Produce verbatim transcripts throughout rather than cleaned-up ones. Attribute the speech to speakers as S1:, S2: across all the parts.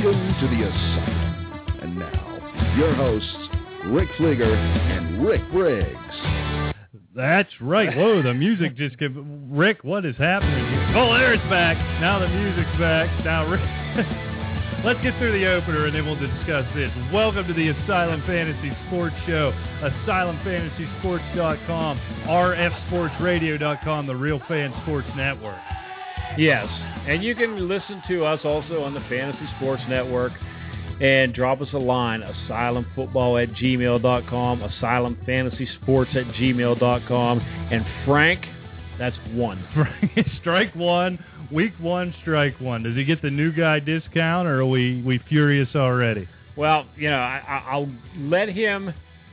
S1: Welcome to the Asylum. And now, your hosts, Rick Flieger and Rick Briggs.
S2: That's right. Whoa, the music just gave... Rick, what is happening here? Oh, there it's back. Now the music's back. Now, Rick... Let's get through the opener, and then we'll discuss this. Welcome to the Asylum Fantasy Sports Show, asylum fantasy sports dot com, r f sports radio dot com, the Real Fan Sports Network.
S3: Yes, and you can listen to us also on the Fantasy Sports Network and drop us a line, asylum football at gmail dot com, asylum fantasy sports at gmail dot com, and Frank, that's one.
S2: Strike one, week one, strike one. Does he get the new guy discount, or are we, we furious already?
S3: Well, you know, I, I'll let him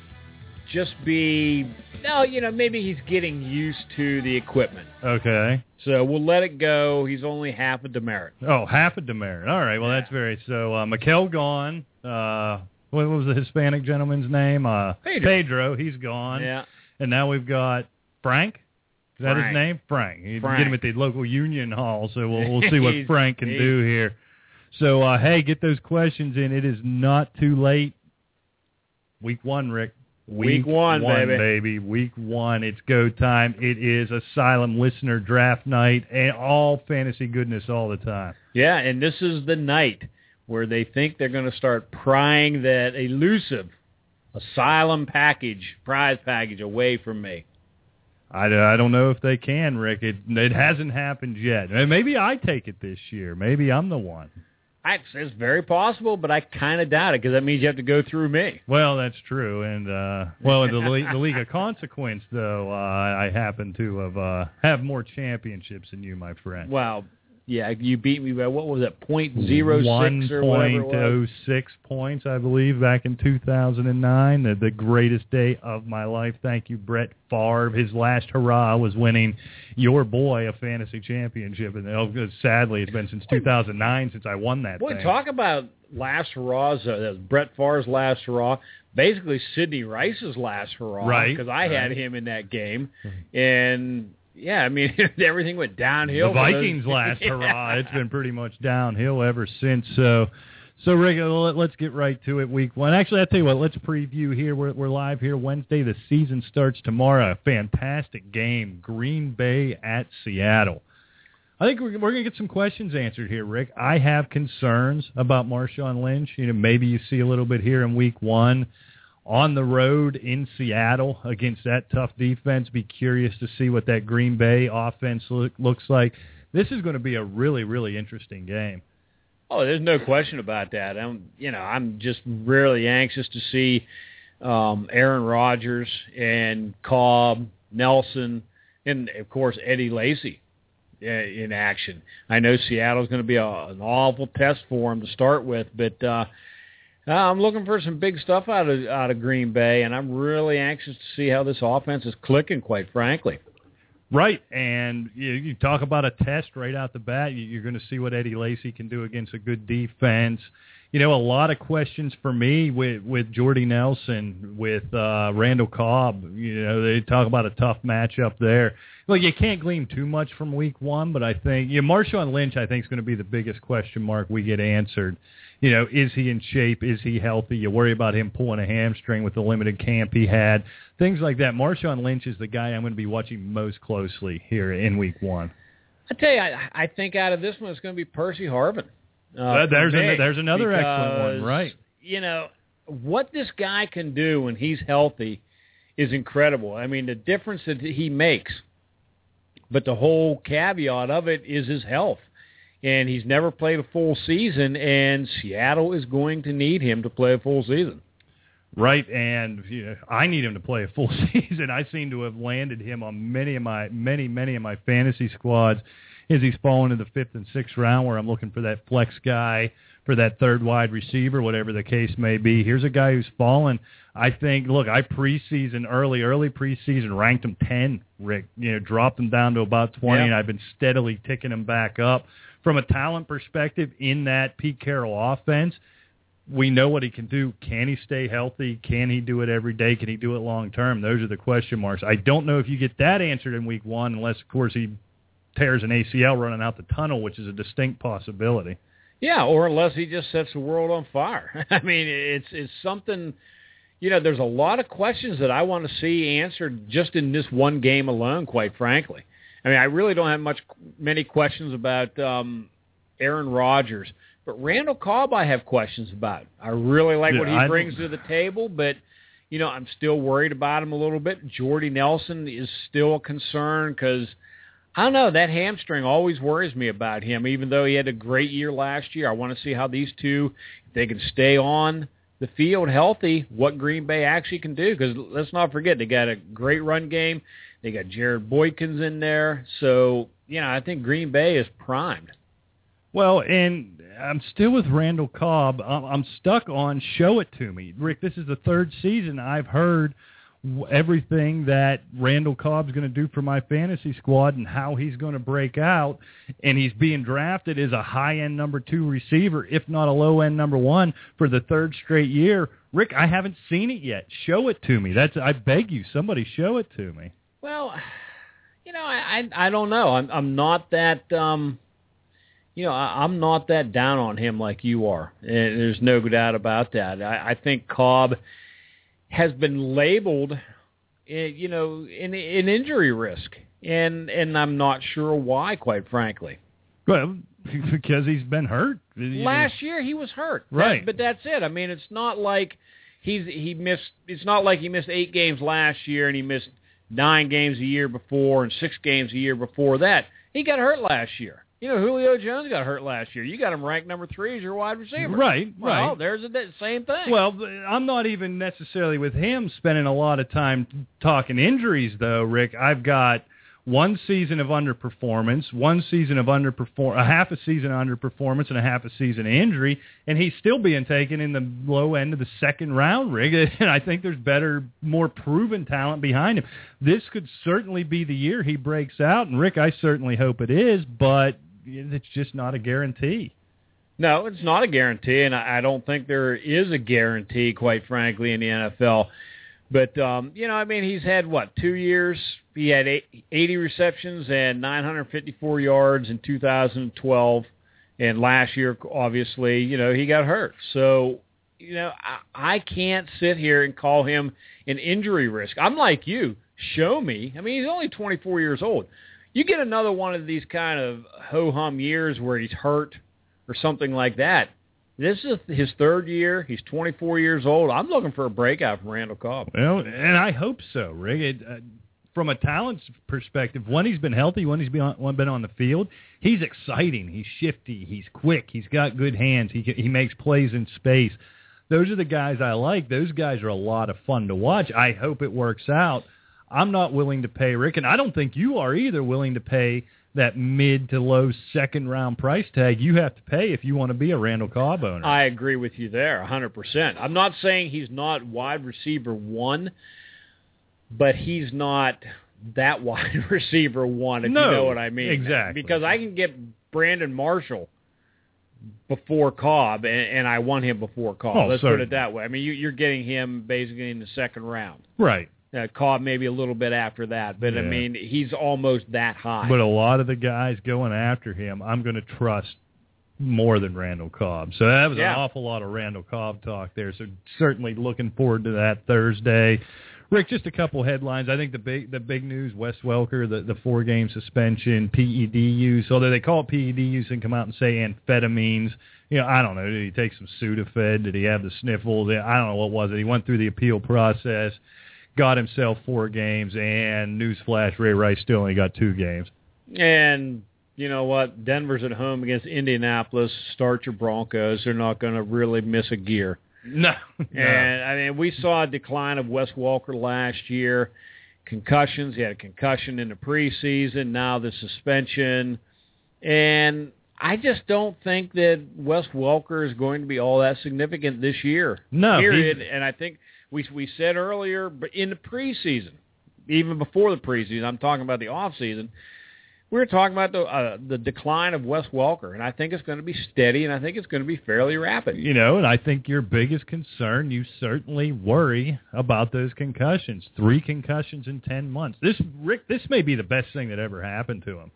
S3: just be, no, you know, maybe he's getting used to the equipment.
S2: Okay.
S3: So we'll let it go. He's only half a demerit.
S2: Oh, half a demerit. All right. Well,
S3: yeah.
S2: That's very... So, uh, Mikel gone. Uh, what was the Hispanic gentleman's name? Uh,
S3: Pedro.
S2: Pedro. He's gone.
S3: Yeah.
S2: And now we've got Frank. Is that
S3: Frank.
S2: his name? Frank. You
S3: Frank.
S2: get him at the local union hall, so we'll, we'll see what
S3: He's-
S2: Frank can
S3: he's-
S2: do here. So, uh, hey, get those questions in. It is not too late. Week one, Rick.
S3: Week one, baby.
S2: baby. Week one. It's go time. It is Asylum listener draft night and all fantasy goodness all the time.
S3: Yeah, and this is the night where they think they're going to start prying that elusive Asylum package, prize package away from me.
S2: I, I don't know if they can, Rick. It, it hasn't happened yet. Maybe I take it this year. Maybe I'm the one.
S3: I, it's very possible, but I kind of doubt it because that means you have to go through me.
S2: Well, that's true. And, uh, well, the, the League of Consequence, though, uh, I happen to have uh, have more championships than you, my friend.
S3: Well, yeah, you beat me by, what was it, point zero six or whatever it was?
S2: one point oh six points, I believe, back in two thousand nine. The, the greatest day of my life. Thank you, Brett Favre. His last hurrah was winning your boy a fantasy championship. And oh, sadly, it's been since two thousand nine since I won that
S3: Boy,
S2: thing.
S3: talk about last hurrahs. Uh, that was Brett Favre's last hurrah. Basically, Sidney Rice's last hurrah.
S2: Right.
S3: Because I
S2: right.
S3: had him in that game. And... yeah, I mean, everything went downhill.
S2: The Vikings' last hurrah, it's been pretty much downhill ever since. So, so Rick, let's get right to it. Week one. Actually, I'll tell you what, let's preview here. We're, we're live here Wednesday. The season starts tomorrow. A fantastic game, Green Bay at Seattle. I think we're, we're going to get some questions answered here, Rick. I have concerns about Marshawn Lynch. You know, maybe you see a little bit here in week one. On the road in Seattle against that tough defense, be curious to see what that Green Bay offense look, looks like. This is going to be a really, really interesting game.
S3: Oh, there's no question about that. I'm, you know, I'm just really anxious to see um, Aaron Rodgers and Cobb, Nelson, and, of course, Eddie Lacy uh, in action. I know Seattle's going to be a, an awful test for him to start with, but uh, – Uh, I'm looking for some big stuff out of out of Green Bay, and I'm really anxious to see how this offense is clicking, quite frankly.
S2: Right, and you, you talk about a test right out the bat. You, you're going to see what Eddie Lacy can do against a good defense. You know, a lot of questions for me with, with Jordy Nelson, with uh, Randall Cobb. You know, they talk about a tough matchup there. Well, you can't glean too much from week one, but I think, you know, Marshawn Lynch, I think, is going to be the biggest question mark we get answered. You know, is he in shape? Is he healthy? You worry about him pulling a hamstring with the limited camp he had. Things like that. Marshawn Lynch is the guy I'm going to be watching most closely here in week one.
S3: I tell you, I, I think out of this one, it's going to be Percy Harvin. Uh,
S2: uh, there's,
S3: me,
S2: a, there's another
S3: because,
S2: excellent one, right.
S3: You know, what this guy can do when he's healthy is incredible. I mean, the difference that he makes, but the whole caveat of it is his health. And he's never played a full season, and Seattle is going to need him to play a full season.
S2: Right, and you know, I need him to play a full season. I seem to have landed him on many of my many many of my fantasy squads as he's fallen in the fifth and sixth round, where I'm looking for that flex guy, for that third wide receiver, whatever the case may be. Here's a guy who's fallen. I think, look, I preseason, early, early preseason, ranked him ten, Rick. You know, dropped him down to about twenty,
S3: yep.
S2: and I've been steadily ticking him back up. From a talent perspective, in that Pete Carroll offense, we know what he can do. Can he stay healthy? Can he do it every day? Can he do it long term? Those are the question marks. I don't know if you get that answered in week one, unless, of course, he tears an A C L running out the tunnel, which is a distinct possibility.
S3: Yeah, or unless he just sets the world on fire. I mean, it's it's something, you know, there's a lot of questions that I want to see answered just in this one game alone, quite frankly. I mean, I really don't have much many questions about um, Aaron Rodgers, but Randall Cobb I have questions about. I really like
S2: yeah,
S3: what he
S2: I
S3: brings
S2: don't...
S3: to the table, but, you know, I'm still worried about him a little bit. Jordy Nelson is still a concern because, I don't know, that hamstring always worries me about him, even though he had a great year last year. I want to see how these two, if they can stay on the field healthy, what Green Bay actually can do, because let's not forget, they got a great run game. They got Jared Boykins in there. So, you know, I think Green Bay is primed.
S2: Well, and I'm still with Randall Cobb. I'm, I'm stuck on show it to me. Rick, this is the third season I've heard everything that Randall Cobb's going to do for my fantasy squad and how he's going to break out, and he's being drafted as a high-end number two receiver, if not a low-end number one, for the third straight year. Rick, I haven't seen it yet. Show it to me. That's I beg you, somebody show it to me.
S3: Well, you know, I I, I don't know. I'm I'm not that um, you know, I, I'm not that down on him like you are. And there's no doubt about that. I, I think Cobb has been labeled, you know, an in injury risk, and and I'm not sure why, quite frankly.
S2: Well, because he's been hurt.
S3: Last year he was hurt,
S2: right?
S3: That, but that's it. I mean, it's not like he's he missed. It's not like he missed eight games last year and he missed nine games a year before and six games a year before that. He got hurt last year. You know, Julio Jones got hurt last year. You got him ranked number three as your wide receiver.
S2: Right,
S3: well,
S2: right.
S3: Well, there's the same thing.
S2: Well, I'm not even necessarily with him spending a lot of time talking injuries, though, Rick. I've got one season of underperformance, one season of underperform, a half a season of underperformance, and a half a season of injury, and he's still being taken in the low end of the second round, Rick. And I think there's better, more proven talent behind him. This could certainly be the year he breaks out, and Rick, I certainly hope it is, but it's just not a guarantee.
S3: No, it's not a guarantee, and I don't think there is a guarantee, quite frankly, in the N F L. But, um, you know, I mean, he's had, what, two years? He had eighty receptions and nine hundred fifty-four yards in two thousand twelve. And last year, obviously, you know, he got hurt. So, you know, I, I can't sit here and call him an injury risk. I'm like you. Show me. I mean, he's only twenty-four years old. You get another one of these kind of ho-hum years where he's hurt or something like that. This is his third year. He's twenty-four years old. I'm looking for a breakout from Randall Cobb.
S2: Well, and I hope so, Rick. It, uh, from a talent perspective, when he's been healthy, when he's been on, when been on the field, he's exciting. He's shifty. He's quick. He's got good hands. He he makes plays in space. Those are the guys I like. Those guys are a lot of fun to watch. I hope it works out. I'm not willing to pay, Rick, and I don't think you are either willing to pay that mid to low second round price tag you have to pay if you want to be a Randall Cobb owner.
S3: I agree with you there, one hundred percent. I'm not saying he's not wide receiver one, but he's not that wide receiver one, if
S2: no,
S3: you know what I mean.
S2: Exactly.
S3: Because I can get Brandon Marshall before Cobb, and, and I want him before Cobb.
S2: Oh,
S3: Let's
S2: certainly.
S3: put it that way. I mean, you, you're getting him basically in the second round.
S2: Right.
S3: Uh, Cobb maybe a little bit after that, but,
S2: Yeah.
S3: I mean, he's almost that high.
S2: But a lot of the guys going after him, I'm going to trust more than Randall Cobb. So that was
S3: Yeah.
S2: an awful lot of Randall Cobb talk there. So certainly looking forward to that Thursday. Rick, just a couple headlines. I think the big the big news, Wes Welker, the, the four-game suspension, P E D use, although they call it P E D use and come out and say amphetamines. You know, I don't know. Did he take some Sudafed? Did he have the sniffles? I don't know what was it. He went through the appeal process, got himself four games, and newsflash, Ray Rice still only got two games.
S3: And you know what? Denver's at home against Indianapolis. Start your Broncos. They're not going to really miss a gear.
S2: No. no.
S3: And, I mean, we saw a decline of Wes Welker last year. Concussions. He had a concussion in the preseason. Now the suspension. And I just don't think that Wes Welker is going to be all that significant this year.
S2: No.
S3: Period.
S2: He's...
S3: And I think we we said earlier, but in the preseason, even before the preseason, I'm talking about the offseason, we were talking about the uh, the decline of Wes Welker, and I think it's going to be steady, and I think it's going to be fairly rapid.
S2: You know, and I think your biggest concern, you certainly worry about those concussions. Three concussions in ten months. This, Rick, this may be the best thing that ever happened to him.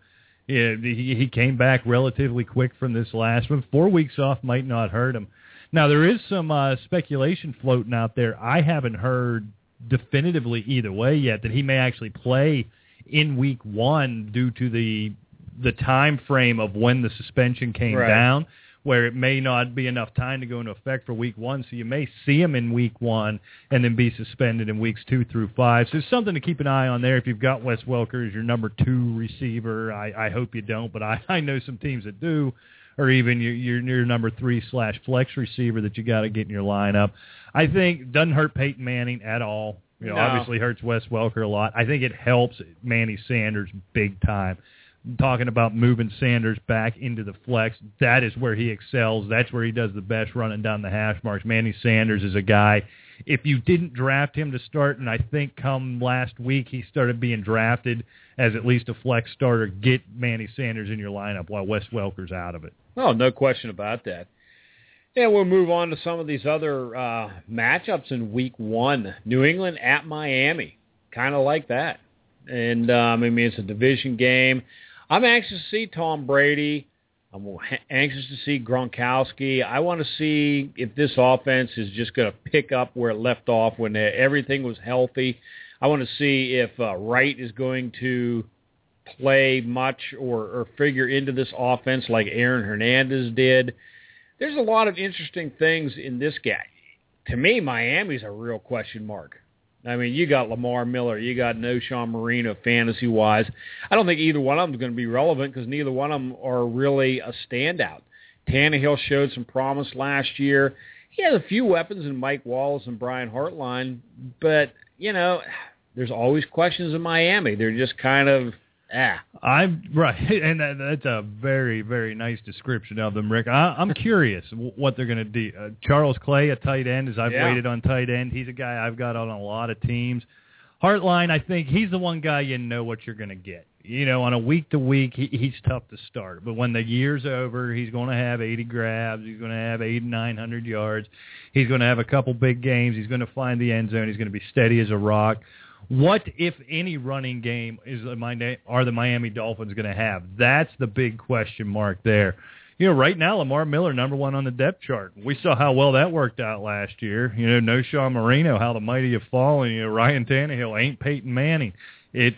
S2: Yeah, he, he came back relatively quick from this last one. Four weeks off might not hurt him. Now, there is some uh, speculation floating out there. I haven't heard definitively either way yet that he may actually play in week one due to the the time frame of when the suspension came
S3: right.
S2: down, where it may not be enough time to go into effect for week one. So you may see him in week one and then be suspended in weeks two through five. So it's something to keep an eye on there. If you've got Wes Welker as your number two receiver, I, I hope you don't, but I, I know some teams that do, or even your, your, your number three slash flex receiver that you got to get in your lineup. I think doesn't hurt Peyton Manning at all. You know,
S3: no.
S2: obviously hurts Wes Welker a lot. I think it helps Manny Sanders big time. Talking about moving Sanders back into the flex, that is where he excels. That's where he does the best running down the hash marks. Manny Sanders is a guy, if you didn't draft him to start, and I think come last week he started being drafted as at least a flex starter, get Manny Sanders in your lineup while Wes Welker's out of it.
S3: Oh, no question about that. Yeah, we'll move on to some of these other uh, matchups in week one. New England at Miami, kind of like that. And, um, I mean, it's a division game. I'm anxious to see Tom Brady. I'm anxious to see Gronkowski. I want to see if this offense is just going to pick up where it left off when everything was healthy. I want to see if uh, Wright is going to play much or, or figure into this offense like Aaron Hernandez did. There's a lot of interesting things in this guy. To me, Miami's a real question mark. I mean, you got Lamar Miller, you got Noshawn Marino fantasy-wise. I don't think either one of them is going to be relevant because neither one of them are really a standout. Tannehill showed some promise last year. He has a few weapons in Mike Wallace and Brian Hartline, but, you know, there's always questions in Miami. They're just kind of, ah.
S2: I'm right, and that, that's a very, very nice description of them, Rick. I, I'm curious what they're going to do. Uh, Charles Clay, a tight end, as I've
S3: yeah.
S2: waited on tight end. He's a guy I've got on a lot of teams. Hartline, I think he's the one guy you know what you're going to get. You know, on a week-to-week, he, he's tough to start. But when the year's over, he's going to have eighty grabs. He's going to have eight, nine hundred yards. He's going to have a couple big games. He's going to find the end zone. He's going to be steady as a rock. What, if any, running game is are the Miami Dolphins going to have? That's the big question mark there. You know, right now, Lamar Miller, number one on the depth chart. We saw how well that worked out last year. You know, Noshawn Marino, how the mighty have fallen. You know, Ryan Tannehill ain't Peyton Manning. It's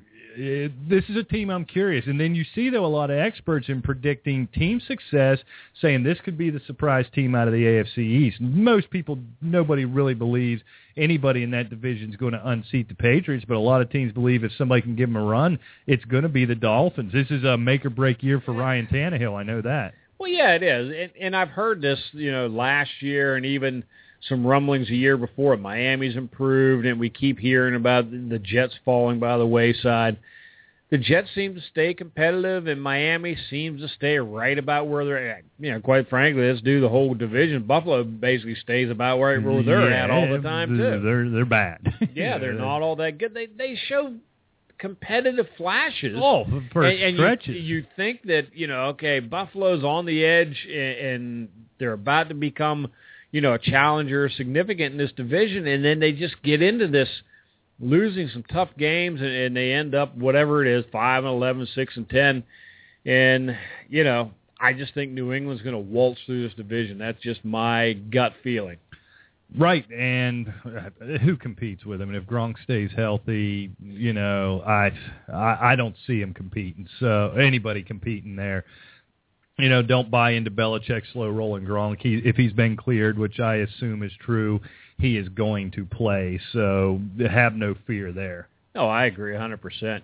S2: it, this is a team I'm curious. And then you see, though, a lot of experts in predicting team success saying this could be the surprise team out of the A F C East. Most people, nobody really believes anybody in that division is going to unseat the Patriots, but a lot of teams believe if somebody can give them a run, it's going to be the Dolphins. This is a make-or-break year for Ryan Tannehill. I know that.
S3: Well, yeah, it is. And, and I've heard this, you know, last year and even some rumblings a year before. Miami's improved, and we keep hearing about the Jets falling by the wayside. The Jets seem to stay competitive, and Miami seems to stay right about where they're at. You know, quite frankly, let's do the whole division. Buffalo basically stays about where they're
S2: yeah,
S3: at all the time, too.
S2: They're they're bad.
S3: Yeah, they're not all that good. They they show competitive flashes.
S2: Oh, for
S3: and, and
S2: stretches.
S3: You, you think that, you know, okay, Buffalo's on the edge, and, and they're about to become, you know, a challenger, significant in this division, and then they just get into this losing some tough games, and, and they end up, whatever it is, five and eleven, six and ten. And, you know, I just think New England's going to waltz through this division. That's just my gut feeling.
S2: Right, and who competes with him? And if Gronk stays healthy, you know, I, I I don't see him competing. So anybody competing there, you know, don't buy into Belichick's slow rolling Gronk. He, if he's been cleared, which I assume is true, he is going to play. So have no fear there.
S3: Oh, I agree one hundred percent.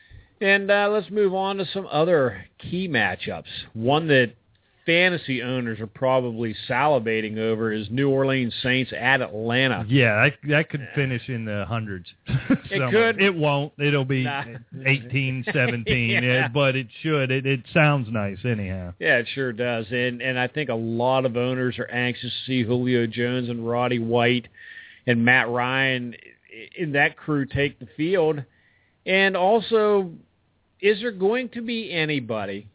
S3: And uh, let's move on to some other key matchups. One that fantasy owners are probably salivating over is New Orleans Saints at Atlanta.
S2: Yeah, that, that could finish in the hundreds.
S3: It could.
S2: It won't. It'll be
S3: Nah.
S2: eighteen, seventeen,
S3: Yeah.
S2: but it should. It, it sounds nice anyhow.
S3: Yeah, it sure does. And and I think a lot of owners are anxious to see Julio Jones and Roddy White and Matt Ryan in that crew take the field. And also, is there going to be anybody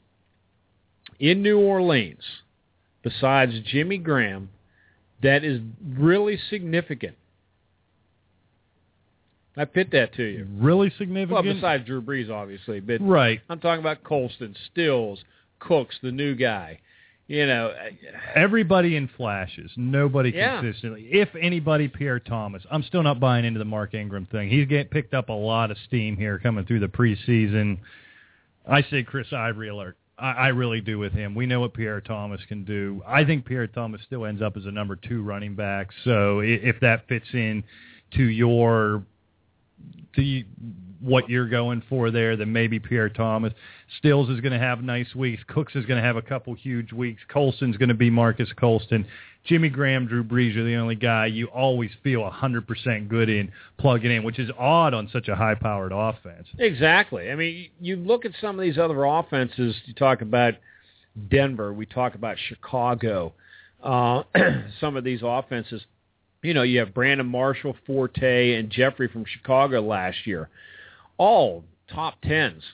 S3: in New Orleans, besides Jimmy Graham, that is really significant I pit that to you.
S2: Really significant?
S3: Well, besides Drew Brees, obviously. But
S2: right.
S3: I'm talking about Colston, Stills, Cooks, the new guy. You know,
S2: everybody in flashes, nobody
S3: yeah.
S2: consistently. If anybody, Pierre Thomas. I'm still not buying into the Mark Ingram thing. He's getting picked up a lot of steam here coming through the preseason. I say Chris Ivory alert. I, I really do with him. We know what Pierre Thomas can do. I think Pierre Thomas still ends up as a number two running back. So if that fits in to your to what you're going for there, then maybe Pierre Thomas. Stills is going to have nice weeks. Cooks is going to have a couple huge weeks. Colston's going to be Marcus Colston. Jimmy Graham, Drew Brees are the only guy you always feel one hundred percent good in plugging in, which is odd on such a high-powered offense.
S3: Exactly. I mean, you look at some of these other offenses. You talk about Denver. We talk about Chicago. Uh, some of these offenses. You know, you have Brandon Marshall, Forte, and Jeffrey from Chicago last year. All top tens.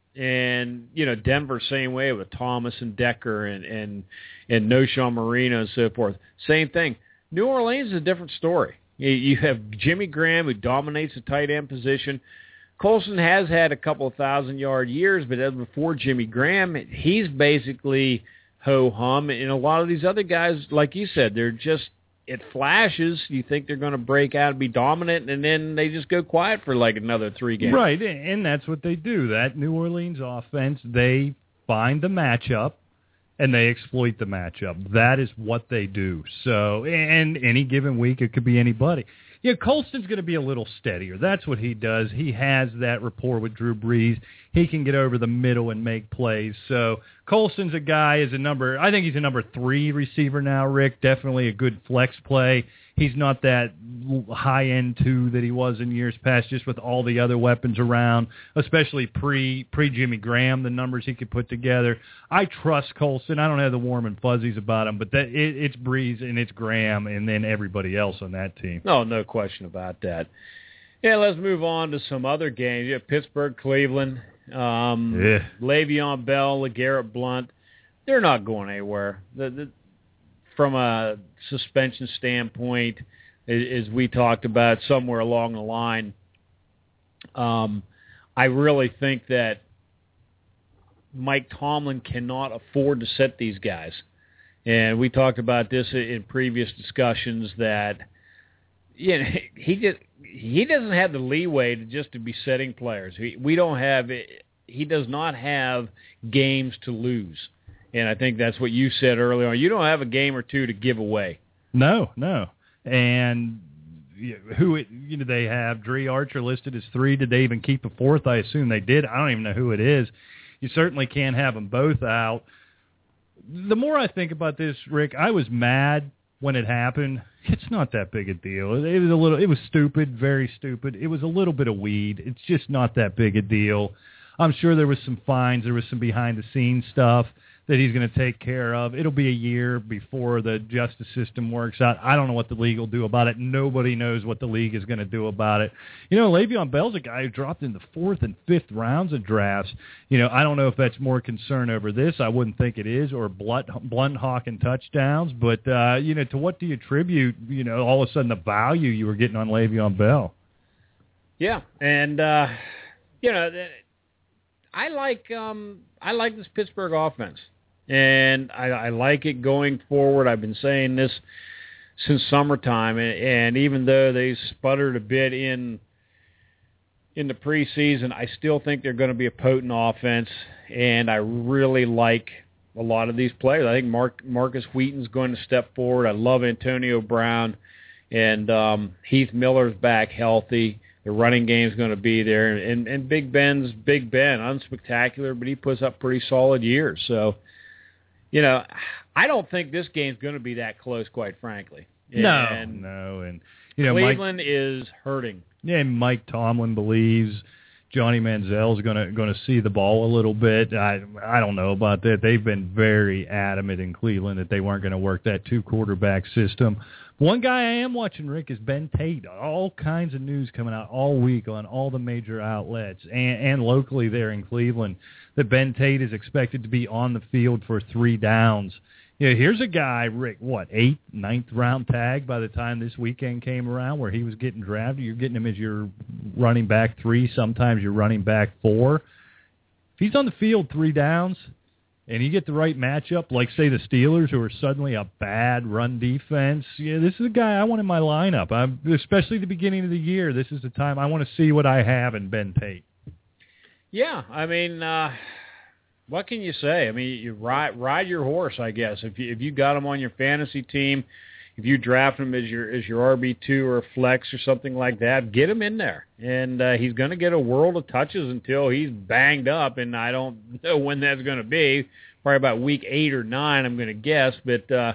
S3: And, you know, Denver, same way with Thomas and Decker and, and, and Noshawn Marino and so forth. Same thing. New Orleans is a different story. You, you have Jimmy Graham, who dominates the tight end position. Colston has had a couple of thousand-yard years, but as before Jimmy Graham, he's basically ho-hum. And a lot of these other guys, like you said, they're just, it flashes. You think they're going to break out and be dominant, and then they just go quiet for like another three games.
S2: Right, and that's what they do. That New Orleans offense, they find the matchup, and they exploit the matchup. That is what they do. So, and any given week, it could be anybody. Yeah, Colston's going to be a little steadier. That's what he does. He has that rapport with Drew Brees. He can get over the middle and make plays. So Colston's a guy, is a number, I think he's a number three receiver now, Rick. Definitely a good flex play. He's not that high-end two that he was in years past, just with all the other weapons around, especially pre, pre-Jimmy Graham, the numbers he could put together. I trust Colston. I don't have the warm and fuzzies about him, but that it, it's Brees and it's Graham and then everybody else on that team.
S3: No, no question about that. Yeah, let's move on to some other games. You have Pittsburgh, Cleveland, um,
S2: yeah.
S3: Le'Veon Bell, LeGarrette Blount. They're not going anywhere. The, the, from a suspension standpoint, as we talked about somewhere along the line, um, I really think that Mike Tomlin cannot afford to sit these guys. And we talked about this in previous discussions that you know, he just he doesn't have the leeway to just to be setting players. We, we don't have he does not have games to lose. And I think that's what you said earlier on. You don't have a game or two to give away.
S2: No, no. And who it, you know they have Dre Archer listed as three. Did they even keep a fourth? I assume they did. I don't even know who it is. You certainly can't have them both out. The more I think about this, Rick, I was mad when it happened. It's not that big a deal. It was a little. It was stupid, very stupid. It was a little bit of weed. It's just not that big a deal. I'm sure there was some fines. There was some behind-the-scenes stuff that he's going to take care of. It'll be a year before the justice system works out. I don't know what the league will do about it. Nobody knows what the league is going to do about it. You know, Le'Veon Bell's a guy who dropped in the fourth and fifth rounds of drafts. You know, I don't know if that's more concern over this. I wouldn't think it is, or blunt, blunt hawking touchdowns. But, uh, you know, to what do you attribute, you know, all of a sudden the value you were getting on Le'Veon Bell?
S3: Yeah, and, uh, you know, I like um, I like this Pittsburgh offense. And I, I like it going forward. I've been saying this since summertime, and, and even though they sputtered a bit in in the preseason, I still think they're going to be a potent offense, and I really like a lot of these players. I think Mark, Marcus Wheaton's going to step forward. I love Antonio Brown, and um, Heath Miller's back healthy. The running game's going to be there, and, and Big Ben's Big Ben, unspectacular, but he puts up pretty solid years, so... You know, I don't think this game's going to be that close, quite frankly.
S2: No,
S3: and
S2: no. And, you know,
S3: Cleveland
S2: Mike,
S3: is hurting.
S2: Yeah, and Mike Tomlin believes Johnny Manziel's going to going to see the ball a little bit. I I don't know about that. They've been very adamant in Cleveland that they weren't going to work that two-quarterback system. One guy I am watching, Rick, is Ben Tate. All kinds of news coming out all week on all the major outlets and, and locally there in Cleveland that Ben Tate is expected to be on the field for three downs. You know, here's a guy, Rick, what, eighth, ninth round tag by the time this weekend came around where he was getting drafted. You're getting him as your running back three, sometimes you're running back four. If he's on the field three downs and you get the right matchup, like, say, the Steelers, who are suddenly a bad run defense, yeah, this is a guy I want in my lineup, I'm, especially the beginning of the year. This is the time I want to see what I have in Ben Tate.
S3: Yeah, I mean, uh, what can you say? I mean, you ride ride your horse, I guess. If you if you got him on your fantasy team, if you draft him as your as your R B two or a flex or something like that, get him in there, and uh, he's going to get a world of touches until he's banged up, and I don't know when that's going to be. Probably about week eight or nine, I'm going to guess. But uh,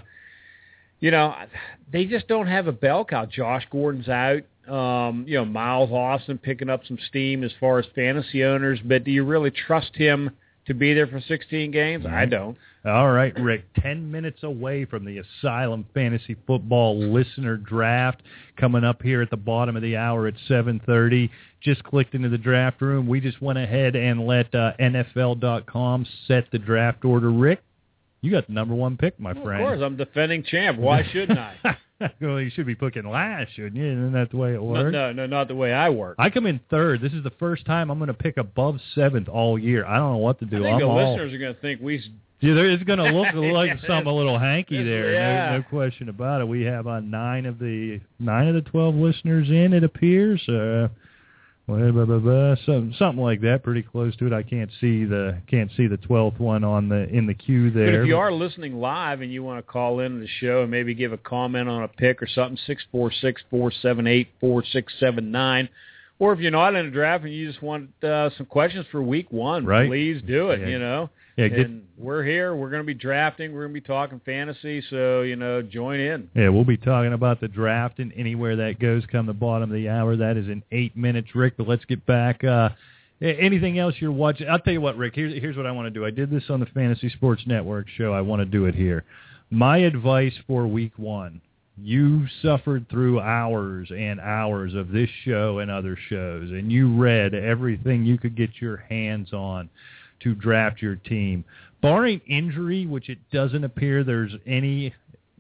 S3: you know, they just don't have a bell cow. Josh Gordon's out. Um, you know, Miles Austin picking up some steam as far as fantasy owners, but do you really trust him to be there for sixteen games? I don't.
S2: All right, Rick, ten minutes away from the Asylum Fantasy Football Listener Draft coming up here at the bottom of the hour at seven thirty. Just clicked into the draft room. We just went ahead and let uh, N F L dot com set the draft order. Rick, you got the number one pick, my
S3: well,
S2: friend.
S3: Of course, I'm defending champ. Why shouldn't I?
S2: Well, you should be picking last, shouldn't you? Isn't that the way it works?
S3: No, no, no, not the way I work.
S2: I come in third. This is the first time I'm going to pick above seventh all year. I don't know what to do.
S3: I think
S2: I'm
S3: the
S2: all...
S3: listeners are going to think we...
S2: Yeah, there is going to look like something a little hanky there.
S3: Yeah.
S2: No, no question about it. We have uh, nine of the nine of the twelve listeners in, it appears. Uh, Blah, blah, blah, blah, something, something like that, pretty close to it. I can't see the can't see the twelfth one on the in the queue there.
S3: But if you are listening live and you want to call in the show and maybe give a comment on a pick or something, six four six, four seven eight, four six seven nine. Or if you're not in a draft and you just want uh, some questions for week one,
S2: right.
S3: please do it,
S2: yeah.
S3: you know.
S2: Yeah,
S3: and
S2: get,
S3: we're here. We're going to be drafting. We're going to be talking fantasy, so, you know, join in.
S2: Yeah, we'll be talking about the draft and anywhere that goes come the bottom of the hour. That is in eight minutes, Rick, but let's get back. Uh, anything else you're watching? I'll tell you what, Rick, here's, here's what I want to do. I did this on the Fantasy Sports Network show. I want to do it here. My advice for week one. You suffered through hours and hours of this show and other shows, and you read everything you could get your hands on to draft your team. Barring injury, which it doesn't appear there's any,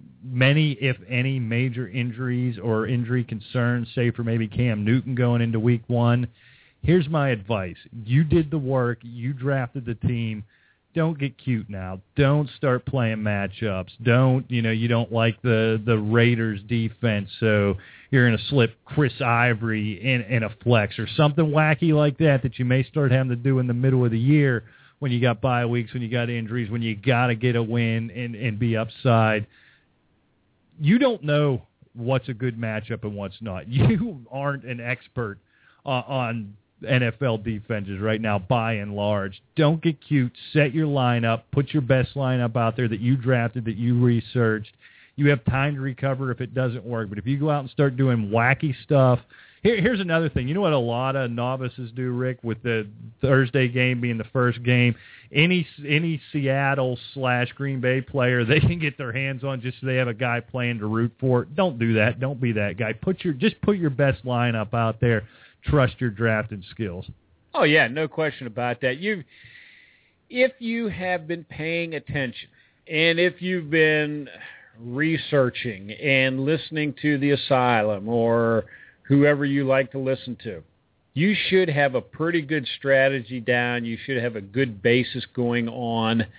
S2: many, if any, major injuries or injury concerns, say for maybe Cam Newton going into week one, here's my advice. You did the work. You drafted the team. Don't get cute now. Don't start playing matchups. Don't, you know, you don't like the, the Raiders defense, so you're going to slip Chris Ivory in, in a flex or something wacky like that that you may start having to do in the middle of the year when you got bye weeks, when you got injuries, when you got to get a win and, and be upside. You don't know what's a good matchup and what's not. You aren't an expert uh, on N F L defenses right now, by and large. Don't get cute. Set your lineup. Put your best lineup out there that you drafted, that you researched. You have time to recover if it doesn't work. But if you go out and start doing wacky stuff, here, here's another thing. You know what a lot of novices do, Rick, with the Thursday game being the first game? Any any Seattle slash Green Bay player they can get their hands on just so they have a guy playing to root for. Don't do that. Don't be that guy. Put your just put your best lineup out there. Trust your drafting skills.
S3: Oh, yeah, no question about that. You, if you have been paying attention and if you've been researching and listening to the Asylum or whoever you like to listen to, you should have a pretty good strategy down. You should have a good basis going on,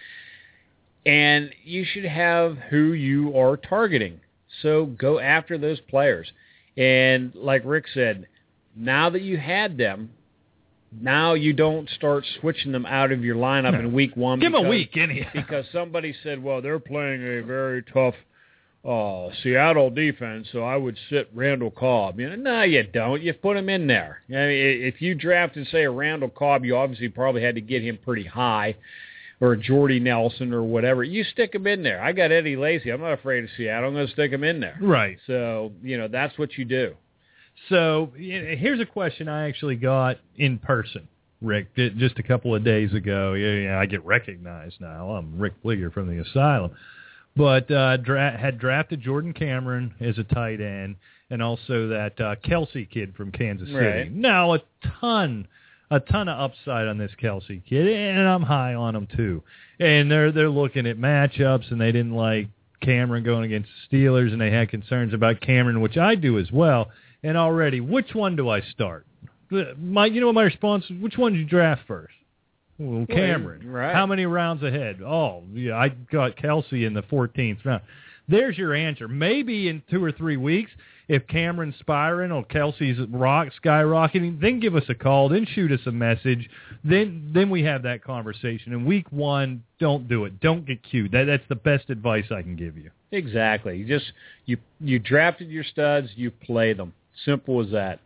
S3: and you should have who you are targeting. So go after those players. And like Rick said, now that you had them, now you don't start switching them out of your lineup no. in week one.
S2: Give
S3: because,
S2: them a week, anyhow.
S3: Because somebody said, well, they're playing a very tough uh, Seattle defense, so I would sit Randall Cobb. You know, no, you don't. You put him in there. I mean, if you drafted, say, a Randall Cobb, you obviously probably had to get him pretty high, or a Jordy Nelson or whatever. You stick him in there. I got Eddie Lacy. I'm not afraid of Seattle. I'm going to stick him in there.
S2: Right.
S3: So, you know, that's what you do.
S2: So here's a question I actually got in person, Rick, just a couple of days ago. Yeah, I get recognized now. I'm Rick Flieger from the Asylum. But uh, dra- had drafted Jordan Cameron as a tight end and also that uh, Kelsey kid from Kansas City.
S3: Right.
S2: Now, a ton, a ton of upside on this Kelsey kid, and I'm high on him too. And they're they're looking at matchups, and they didn't like Cameron going against the Steelers, and they had concerns about Cameron, which I do as well. And already, which one do I start? my, you know what my response is? Which one did you draft first? Well, Cameron.
S3: Right.
S2: How many rounds ahead? Oh, yeah, I got Kelsey in the fourteenth round. There's your answer. Maybe in two or three weeks, if Cameron's spiring or Kelsey's rock skyrocketing, then give us a call, then shoot us a message. Then then we have that conversation. In week one, don't do it. Don't get cute. That, that's the best advice I can give you.
S3: Exactly. You just you you drafted your studs, you play them. Simple as that.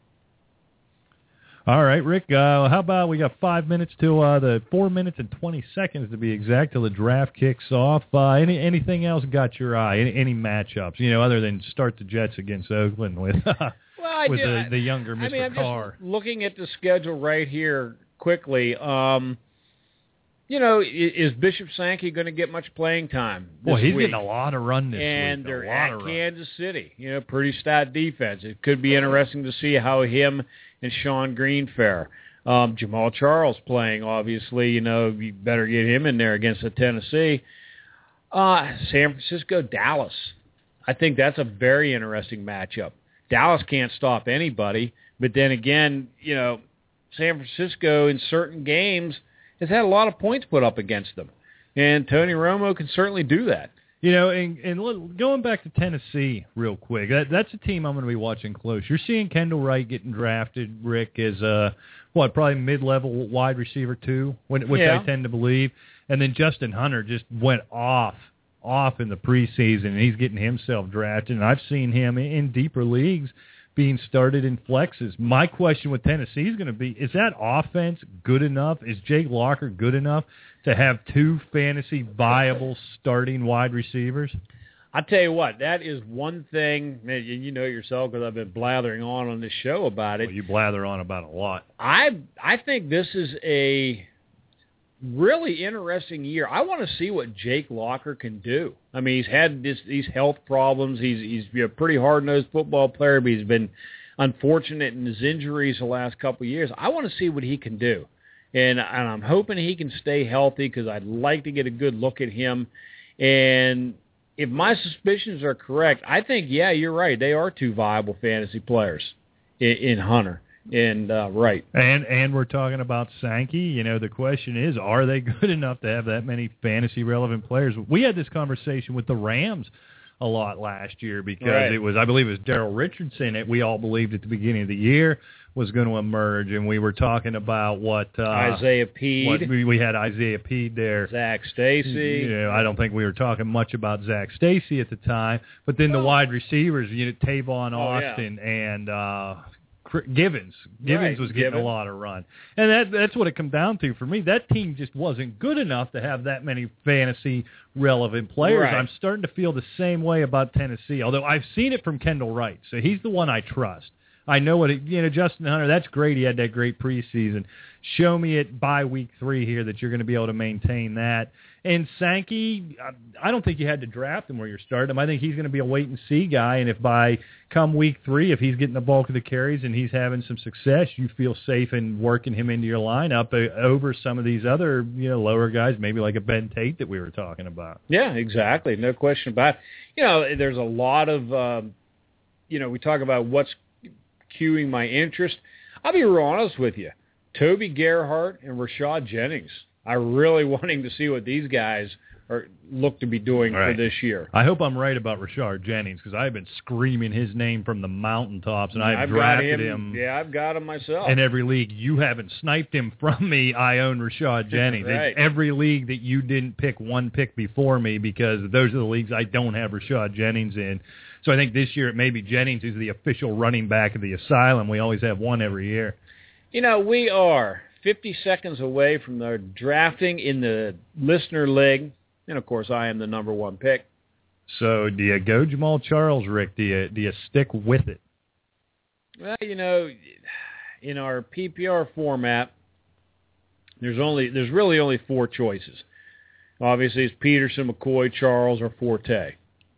S2: All right, Rick, uh, how about we got five minutes till uh, the four minutes and twenty seconds to be exact till the draft kicks off. Uh, any Anything else got your eye? Any, any matchups, you know, other than start the Jets against Oakland with
S3: well, I
S2: with
S3: do,
S2: the, the younger Mister
S3: I mean, I'm
S2: Carr?
S3: Just looking at the schedule right here quickly, um, you know, is, is Bishop Sankey going to get much playing time this
S2: Boy, he's
S3: week?
S2: getting a lot of run this
S3: and
S2: week.
S3: they're
S2: a lot
S3: at
S2: of
S3: Kansas City. You know, pretty stout defense. It could be interesting to see how him and Sean Green fare. Um, Jamal Charles playing, obviously, you know, you better get him in there against the Tennessee. Uh, San Francisco, Dallas. I think that's a very interesting matchup. Dallas can't stop anybody, but then again, you know, San Francisco in certain games has had a lot of points put up against them, and Tony Romo can certainly do that.
S2: You know, and, and look, going back to Tennessee real quick, that, that's a team I'm going to be watching close. You're seeing Kendall Wright getting drafted, Rick, as a, what, probably mid-level wide receiver two, which
S3: yeah.
S2: I tend to believe. And then Justin Hunter just went off, off in the preseason, and he's getting himself drafted. And I've seen him in deeper leagues being started in flexes. My question with Tennessee is going to be, is that offense good enough? Is Jake Locker good enough to have two fantasy viable starting wide receivers?
S3: I'll tell you what, that is one thing, and you know yourself because I've been blathering on on this show about it.
S2: Well, you blather on about a lot.
S3: I I think this is a really interesting year. I want to see what Jake Locker can do. I mean, he's had this, these health problems. He's he's a pretty hard-nosed football player, but he's been unfortunate in his injuries the last couple of years. I want to see what he can do. And, and I'm hoping he can stay healthy because I'd like to get a good look at him. And if my suspicions are correct, I think, yeah, you're right. They are two viable fantasy players in, in Hunter and uh, Wright.
S2: And and we're talking about Sankey. You know, the question is, are they good enough to have that many fantasy-relevant players? We had this conversation with the Rams a lot last year because
S3: right.
S2: it was, I believe it was Daryl Richardson that we all believed at the beginning of the year was going to emerge, and we were talking about what uh,
S3: Isaiah Peed.
S2: What we, we had Isaiah Peed there.
S3: Zach Stacy.
S2: You know, I don't think we were talking much about Zach Stacy at the time, but then the
S3: oh.
S2: wide receivers, you know, Tavon
S3: oh,
S2: Austin
S3: yeah.
S2: and uh, Givens. Givens
S3: right.
S2: was getting
S3: Givens.
S2: a lot of run, and that that's what it come down to for me. That team just wasn't good enough to have that many fantasy relevant players.
S3: Right.
S2: I'm starting to feel the same way about Tennessee, although I've seen it from Kendall Wright, so he's the one I trust. I know what it, you know, Justin Hunter, that's great. He had that great preseason. Show me it by week three here that you're going to be able to maintain that. And Sankey, I don't think you had to draft him where you're starting him. I think he's going to be a wait-and-see guy, and if by come week three, if he's getting the bulk of the carries and he's having some success, you feel safe in working him into your lineup over some of these other, you know, lower guys, maybe like a Ben Tate that we were talking about.
S3: Yeah, exactly. No question about it. You know, there's a lot of, um, you know, we talk about what's cueing my interest. I'll be real honest with you. Toby Gerhart and Rashad Jennings. I'm really wanting to see what these guys are look to be doing
S2: right.
S3: for this year.
S2: I hope I'm right about Rashad Jennings because I've been screaming his name from the mountaintops, and I've,
S3: I've
S2: drafted
S3: got him,
S2: him.
S3: Yeah, I've got him myself.
S2: In every league. You haven't sniped him from me. I own Rashad Jennings.
S3: right.
S2: Every league that you didn't pick one pick before me because those are the leagues I don't have Rashad Jennings in. So I think this year it may be Jennings who's the official running back of the asylum. We always have one every year.
S3: You know, we are fifty seconds away from the drafting in the listener league. And, of course, I am the number one pick.
S2: So do you go Jamal Charles, Rick? Do you, do you stick with it?
S3: Well, you know, in our P P R format, there's only there's really only four choices. Obviously, it's Peterson, McCoy, Charles, or Forte.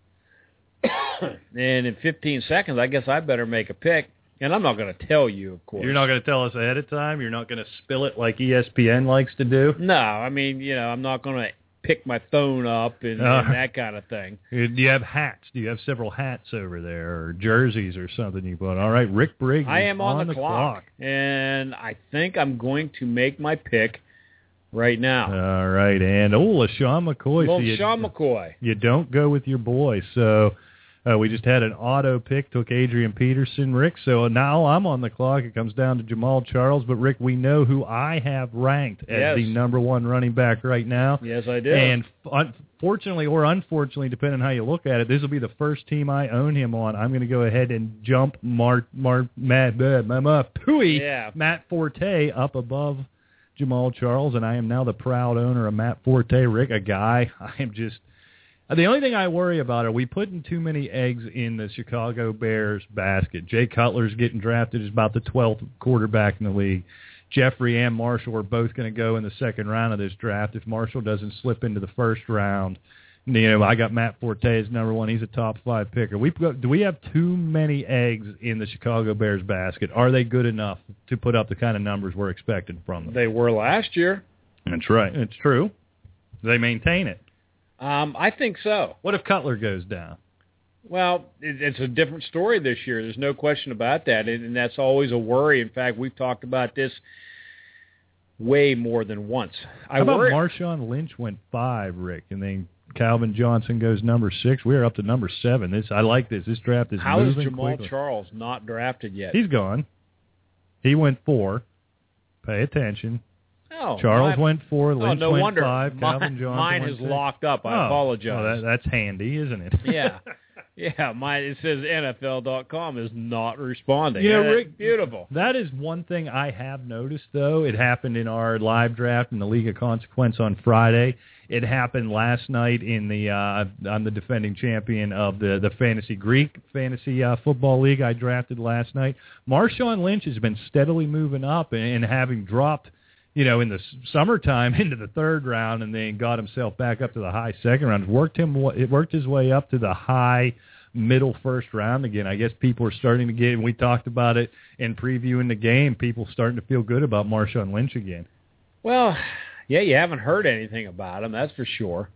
S3: And in fifteen seconds, I guess I better make a pick. And I'm not going to tell you, of course.
S2: You're not going to tell us ahead of time? You're not going to spill it like E S P N likes to do?
S3: No, I mean, you know, I'm not going to pick my phone up and,
S2: Uh,
S3: and that kind of thing.
S2: Do you have hats? Do you have several hats over there, or jerseys or something you put? All right, Rick Briggs
S3: I
S2: is
S3: am on,
S2: on
S3: the,
S2: the
S3: clock,
S2: clock.
S3: and I think I'm going to make my pick right now.
S2: All right, and, oh, LaShawn McCoy.
S3: Little
S2: So you,
S3: Sean McCoy.
S2: you don't go with your boy, so... Uh, we just had an auto pick, took Adrian Peterson, Rick. So now I'm on the clock. It comes down to Jamal Charles. But, Rick, we know who I have ranked as
S3: Yes.
S2: the number one running back right now.
S3: Yes, I do.
S2: And unfortunately or unfortunately, depending on how you look at it, this will be the first team I own him on. I'm going to go ahead and jump Mar, Mar, Matt, Matt, Pooey,
S3: Yeah.
S2: Matt Forte up above Jamal Charles, and I am now the proud owner of Matt Forte. Rick, a guy I am just... The only thing I worry about are we putting too many eggs in the Chicago Bears basket. Jay Cutler's getting drafted as about the twelfth quarterback in the league. Jeffrey and Marshall are both going to go in the second round of this draft. If Marshall doesn't slip into the first round, you know, I got Matt Forte as number one. He's a top five picker. We do we have too many eggs in the Chicago Bears basket? Are they good enough to put up the kind of numbers we're expecting from them?
S3: They were last year.
S2: That's right. It's true. They maintain it.
S3: Um, I think so.
S2: What if Cutler goes down?
S3: Well, it, it's a different story this year. There's no question about that, and, and that's always a worry. In fact, we've talked about this way more than once. I
S2: How about
S3: worry-
S2: Marshawn Lynch went five, Rick, and then Calvin Johnson goes number six. We're up to number seven. This I like this. This draft is
S3: How is
S2: moving
S3: Jamal
S2: quickly.
S3: Charles not drafted yet?
S2: He's gone. He went four. Pay attention.
S3: Oh,
S2: Charles
S3: my,
S2: went four.
S3: oh,
S2: Lynch
S3: no
S2: went
S3: wonder.
S2: five.
S3: My,
S2: Calvin Johnson
S3: mine
S2: went
S3: is
S2: six.
S3: locked up. I
S2: Oh,
S3: apologize.
S2: well, that, that's handy, isn't it?
S3: yeah. Yeah, my it says N F L dot com is not responding.
S2: You know,
S3: Yeah,
S2: Rick,
S3: beautiful.
S2: That is one thing I have noticed, though. It happened in our live draft in the League of Consequence on Friday. It happened last night in the uh, I'm the defending champion of the the Fantasy Greek Fantasy uh, Football League I drafted last night. Marshawn Lynch has been steadily moving up and, and having dropped, you know, in the summertime into the third round, and then got himself back up to the high second round. It worked him. It worked his way up to the high middle first round again. I guess people are starting to get, and we talked about it in previewing the game, people starting to feel good about Marshawn Lynch again.
S3: Well, yeah, you haven't heard anything about him, that's for sure.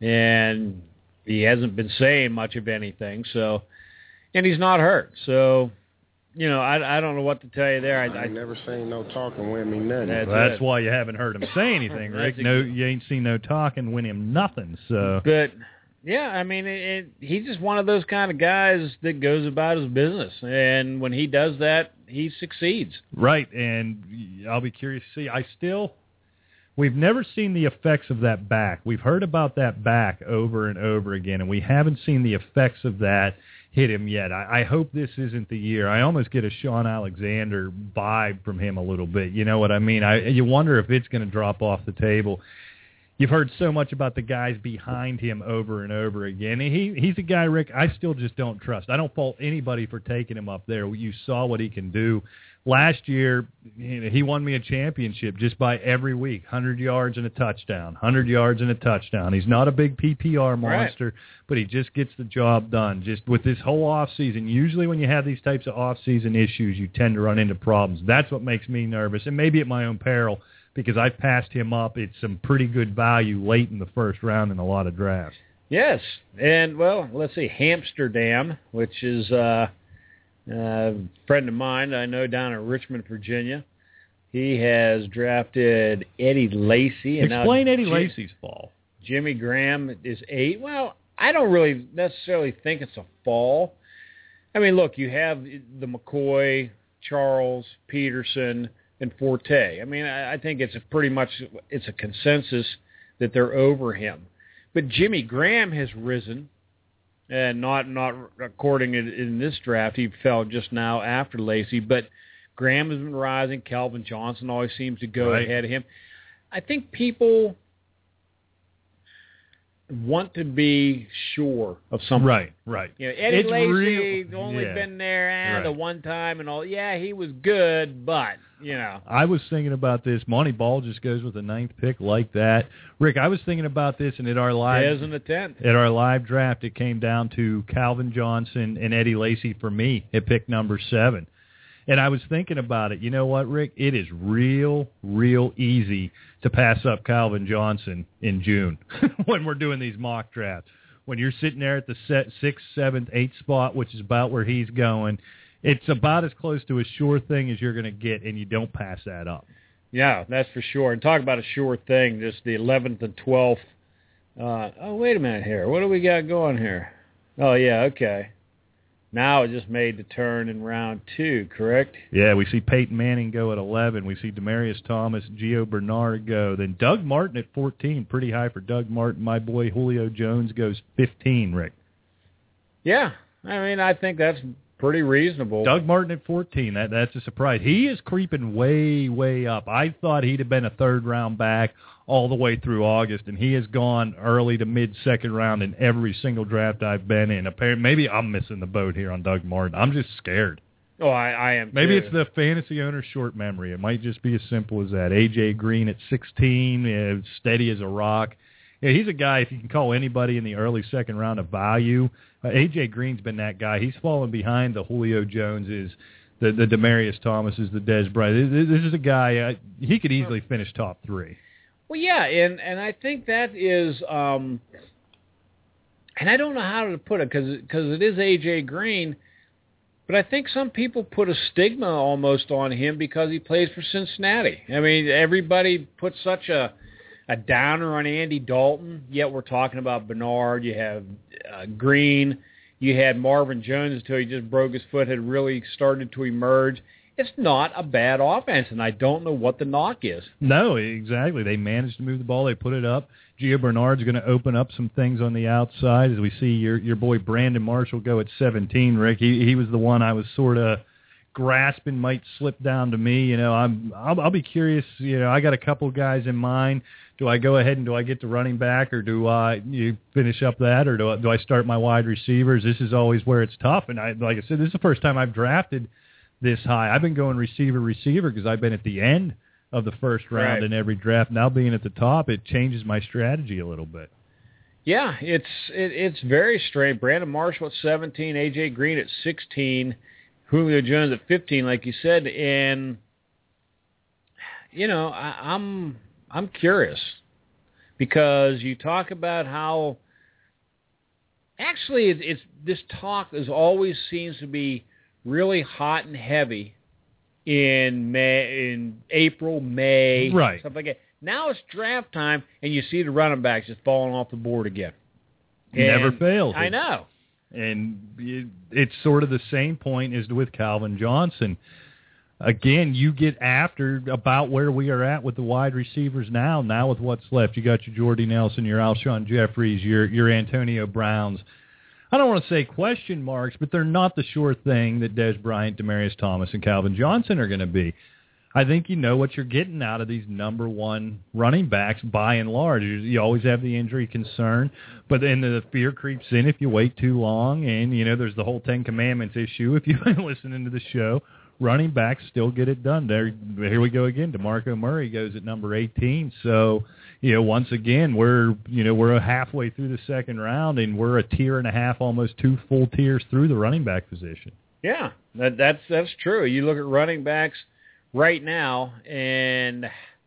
S3: And he hasn't been saying much of anything, so, and he's not hurt. So, you know, I, I don't know what to tell you there. I,
S4: I
S3: I
S4: ain't never seen no talking win me nothing.
S3: That's
S2: Well, that's
S3: it.
S2: why you haven't heard him say anything, Rick.
S3: That's
S2: No,
S3: ex-
S2: you ain't seen no talking, win him nothing. So
S3: But, yeah, I mean, it, it, he's just one of those kind of guys that goes about his business. And when he does that, he succeeds.
S2: right, and I'll be curious to see. I still, we've never seen the effects of that back. We've heard about that back over and over again, and we haven't seen the effects of that hit him yet. I, I hope this isn't the year. I almost get a Sean Alexander vibe from him a little bit. You know what I mean? I you wonder if it's going to drop off the table. You've heard so much about the guys behind him over and over again. He he's a guy, Rick, I still just don't trust. I don't fault anybody for taking him up there. You saw what he can do. Last year, you know, he won me a championship just by every week, one hundred yards and a touchdown, one hundred yards and a touchdown. He's not a big P P R monster, right, but he just gets the job done. Just with this whole offseason, usually when you have these types of offseason issues, you tend to run into problems. That's what makes me nervous, and maybe at my own peril, because I've passed him up at some pretty good value late in the first round in a lot of drafts.
S3: Yes, and, well, let's see, Amsterdam, which is uh, a friend of mine I know down in Richmond, Virginia. He has drafted Eddie Lacy. And
S2: Explain
S3: now
S2: Eddie
S3: Jim,
S2: Lacy's fall.
S3: Jimmy Graham is eight. Well, I don't really necessarily think it's a fall. I mean, look, you have the McCoy, Charles, Peterson, and Forte. I mean, I, I think it's a pretty much it's a consensus that they're over him. But Jimmy Graham has risen, and not not according in, in this draft. He fell just now after Lacy, but Graham has been rising. Calvin Johnson always seems to go
S2: Right.
S3: ahead of him. I think people want to be sure of something.
S2: Right, right.
S3: You know, Eddie
S2: It's
S3: Lacy
S2: real-
S3: only
S2: yeah.
S3: been there eh,
S2: Right.
S3: the one time and all. Yeah, he was good, but you know.
S2: I was thinking about this. Monty Ball just goes with the ninth pick like that. Rick, I was thinking about this, and at our live
S3: As an attempt.
S2: at our live draft, it came down to Calvin Johnson and Eddie Lacy for me at pick number seven. And I was thinking about it. You know what, Rick? It is real, real easy to pass up Calvin Johnson in June when we're doing these mock drafts. When you're sitting there at the set sixth, seventh, eighth spot, which is about where he's going, it's about as close to a sure thing as you're going to get, and you don't pass that up.
S3: Yeah, that's for sure. And talk about a sure thing, just the eleventh and twelfth. Uh, oh, wait a minute here. What do we got going here? Oh, yeah, okay. Now it just made the turn in round two, correct?
S2: Yeah, we see Peyton Manning go at eleven. We see Demaryius Thomas, Gio Bernard go. Then Doug Martin at fourteen, pretty high for Doug Martin. My boy Julio Jones goes fifteen, Rick.
S3: Yeah, I mean, I think that's pretty reasonable.
S2: Doug Martin at fourteen, that that's a surprise. He is creeping way, way up. I thought he'd have been a third-round back all the way through August, and he has gone early to mid-second round in every single draft I've been in. Apparently, maybe I'm missing the boat here on Doug Martin. I'm just scared.
S3: Oh, I, I am
S2: Maybe
S3: too.
S2: It's the fantasy owner's short memory. It might just be as simple as that. A J. Green at sixteen, uh, steady as a rock. Yeah, he's a guy, if you can call anybody in the early second round a value, uh, A J. Green's been that guy. He's fallen behind the Julio Joneses, the, the Demaryius Thomases, the Dez Bryant. This, this is a guy, uh, he could easily finish top three.
S3: Well, yeah, and, and I think that is, um, and I don't know how to put it because because it is A J. Green, but I think some people put a stigma almost on him because he plays for Cincinnati. I mean, everybody puts such a a downer on Andy Dalton, yet we're talking about Bernard. You have uh, Green. You had Marvin Jones until he just broke his foot, had really started to emerge. It's not a bad offense, and I don't know what the knock is.
S2: No, exactly. They managed to move the ball. They put it up. Gio Bernard's going to open up some things on the outside. As we see your your boy Brandon Marshall go at seventeen, Rick. He, he was the one I was sort of grasping might slip down to me. You know, I'm, I'll, I'll be curious. You know, I got a couple guys in mind. Do I go ahead and do I get to running back, or do I you finish up that, or do I, do I start my wide receivers? This is always where it's tough. And I, like I said, this is the first time I've drafted this high. I've been going receiver, receiver because I've been at the end of the first round
S3: right.
S2: in every draft. Now being at the top, it changes my strategy a little bit.
S3: Yeah, it's it, it's very strange. Brandon Marshall at seventeen, A J. Green at sixteen, Julio Jones at fifteen, like you said, and you know I, I'm I'm curious because you talk about how actually it's, it's this talk is always seems to be really hot and heavy in May, in April, May,
S2: right.
S3: stuff like that. Now it's draft time, and you see the running backs just falling off the board again. And
S2: Never fails.
S3: I know.
S2: And it, it's sort of the same point as with Calvin Johnson. Again, you get after about where we are at with the wide receivers now. Now with what's left, you got your Jordy Nelson, your Alshon Jeffries, your your Antonio Browns. I don't want to say question marks, but they're not the sure thing that Dez Bryant, Demaryius Thomas, and Calvin Johnson are going to be. I think you know what you're getting out of these number one running backs by and large. You, you always have the injury concern, but then the fear creeps in if you wait too long, and, you know, there's the whole Ten Commandments issue. If you've been listening to the show, running backs still get it done. There, here we go again. DeMarco Murray goes at number eighteen. So, you know, once again, we're, you know, we're halfway through the second round, and we're a tier and a half, almost two full tiers through the running back position.
S3: Yeah, that, that's that's true. You look at running backs right now, and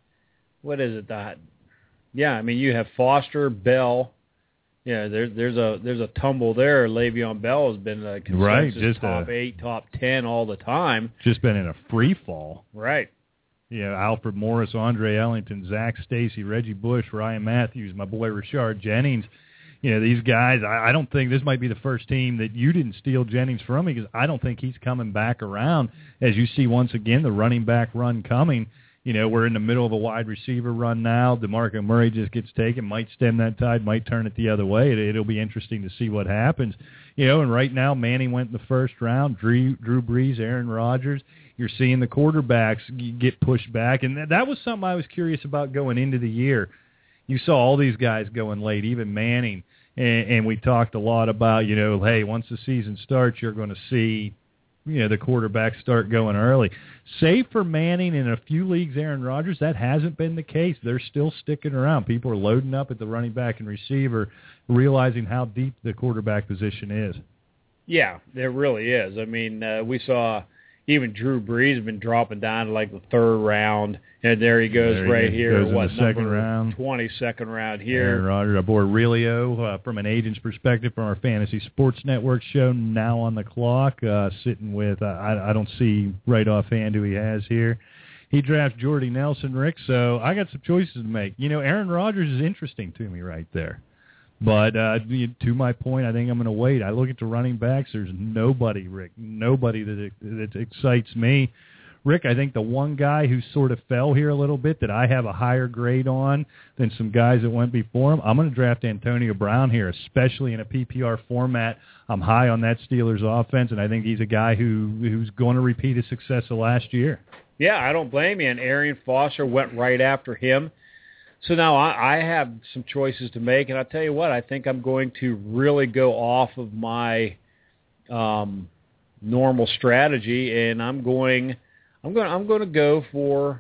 S3: what is it? That yeah, I mean, you have Foster, Bell. Yeah, there's there's a there's a tumble there. Le'Veon Bell has been a consensus
S2: right, just
S3: top
S2: a,
S3: eight, top ten all the time.
S2: Just been in a free fall.
S3: Right.
S2: You know, Alfred Morris, Andre Ellington, Zach Stacy, Reggie Bush, Ryan Matthews, my boy Rashard Jennings. You know, these guys, I, I don't think this might be the first team that you didn't steal Jennings from because I don't think he's coming back around. As you see, once again, the running back run coming. You know, we're in the middle of a wide receiver run now. DeMarco Murray just gets taken, might stem that tide, might turn it the other way. It, it'll be interesting to see what happens. You know, and right now, Manning went in the first round, Drew, Drew Brees, Aaron Rodgers. You're seeing the quarterbacks get pushed back, and that, that was something I was curious about going into the year. You saw all these guys going late, even Manning, and, and we talked a lot about, you know, hey, once the season starts, you're going to see, you know, the quarterbacks start going early. Save for Manning in a few leagues, Aaron Rodgers, that hasn't been the case. They're still sticking around. People are loading up at the running back and receiver, realizing how deep the quarterback position is.
S3: Yeah, there really is. I mean, uh, we saw even Drew Brees has been dropping down to like the third round, and there he goes
S2: there he
S3: right
S2: goes,
S3: here.
S2: goes
S3: What,
S2: in the second round?
S3: twenty-second round here.
S2: Aaron Rodgers aboard Aurelio uh, from an agent's perspective from our Fantasy Sports Network show, now on the clock, uh, sitting with, uh, I, I don't see right offhand who he has here. He drafts Jordy Nelson, Rick, so I got some choices to make. You know, Aaron Rodgers is interesting to me right there. But uh, to my point, I think I'm going to wait. I look at the running backs. There's nobody, Rick, nobody that that excites me. Rick, I think the one guy who sort of fell here a little bit that I have a higher grade on than some guys that went before him, I'm going to draft Antonio Brown here, especially in a P P R format. I'm high on that Steelers offense, and I think he's a guy who who's going to repeat his success of last year.
S3: Yeah, I don't blame you. And Arian Foster went right after him. So now I, I have some choices to make, and I'll tell you what, I think I'm going to really go off of my um, normal strategy, and I'm going, I'm going, I'm going to go for,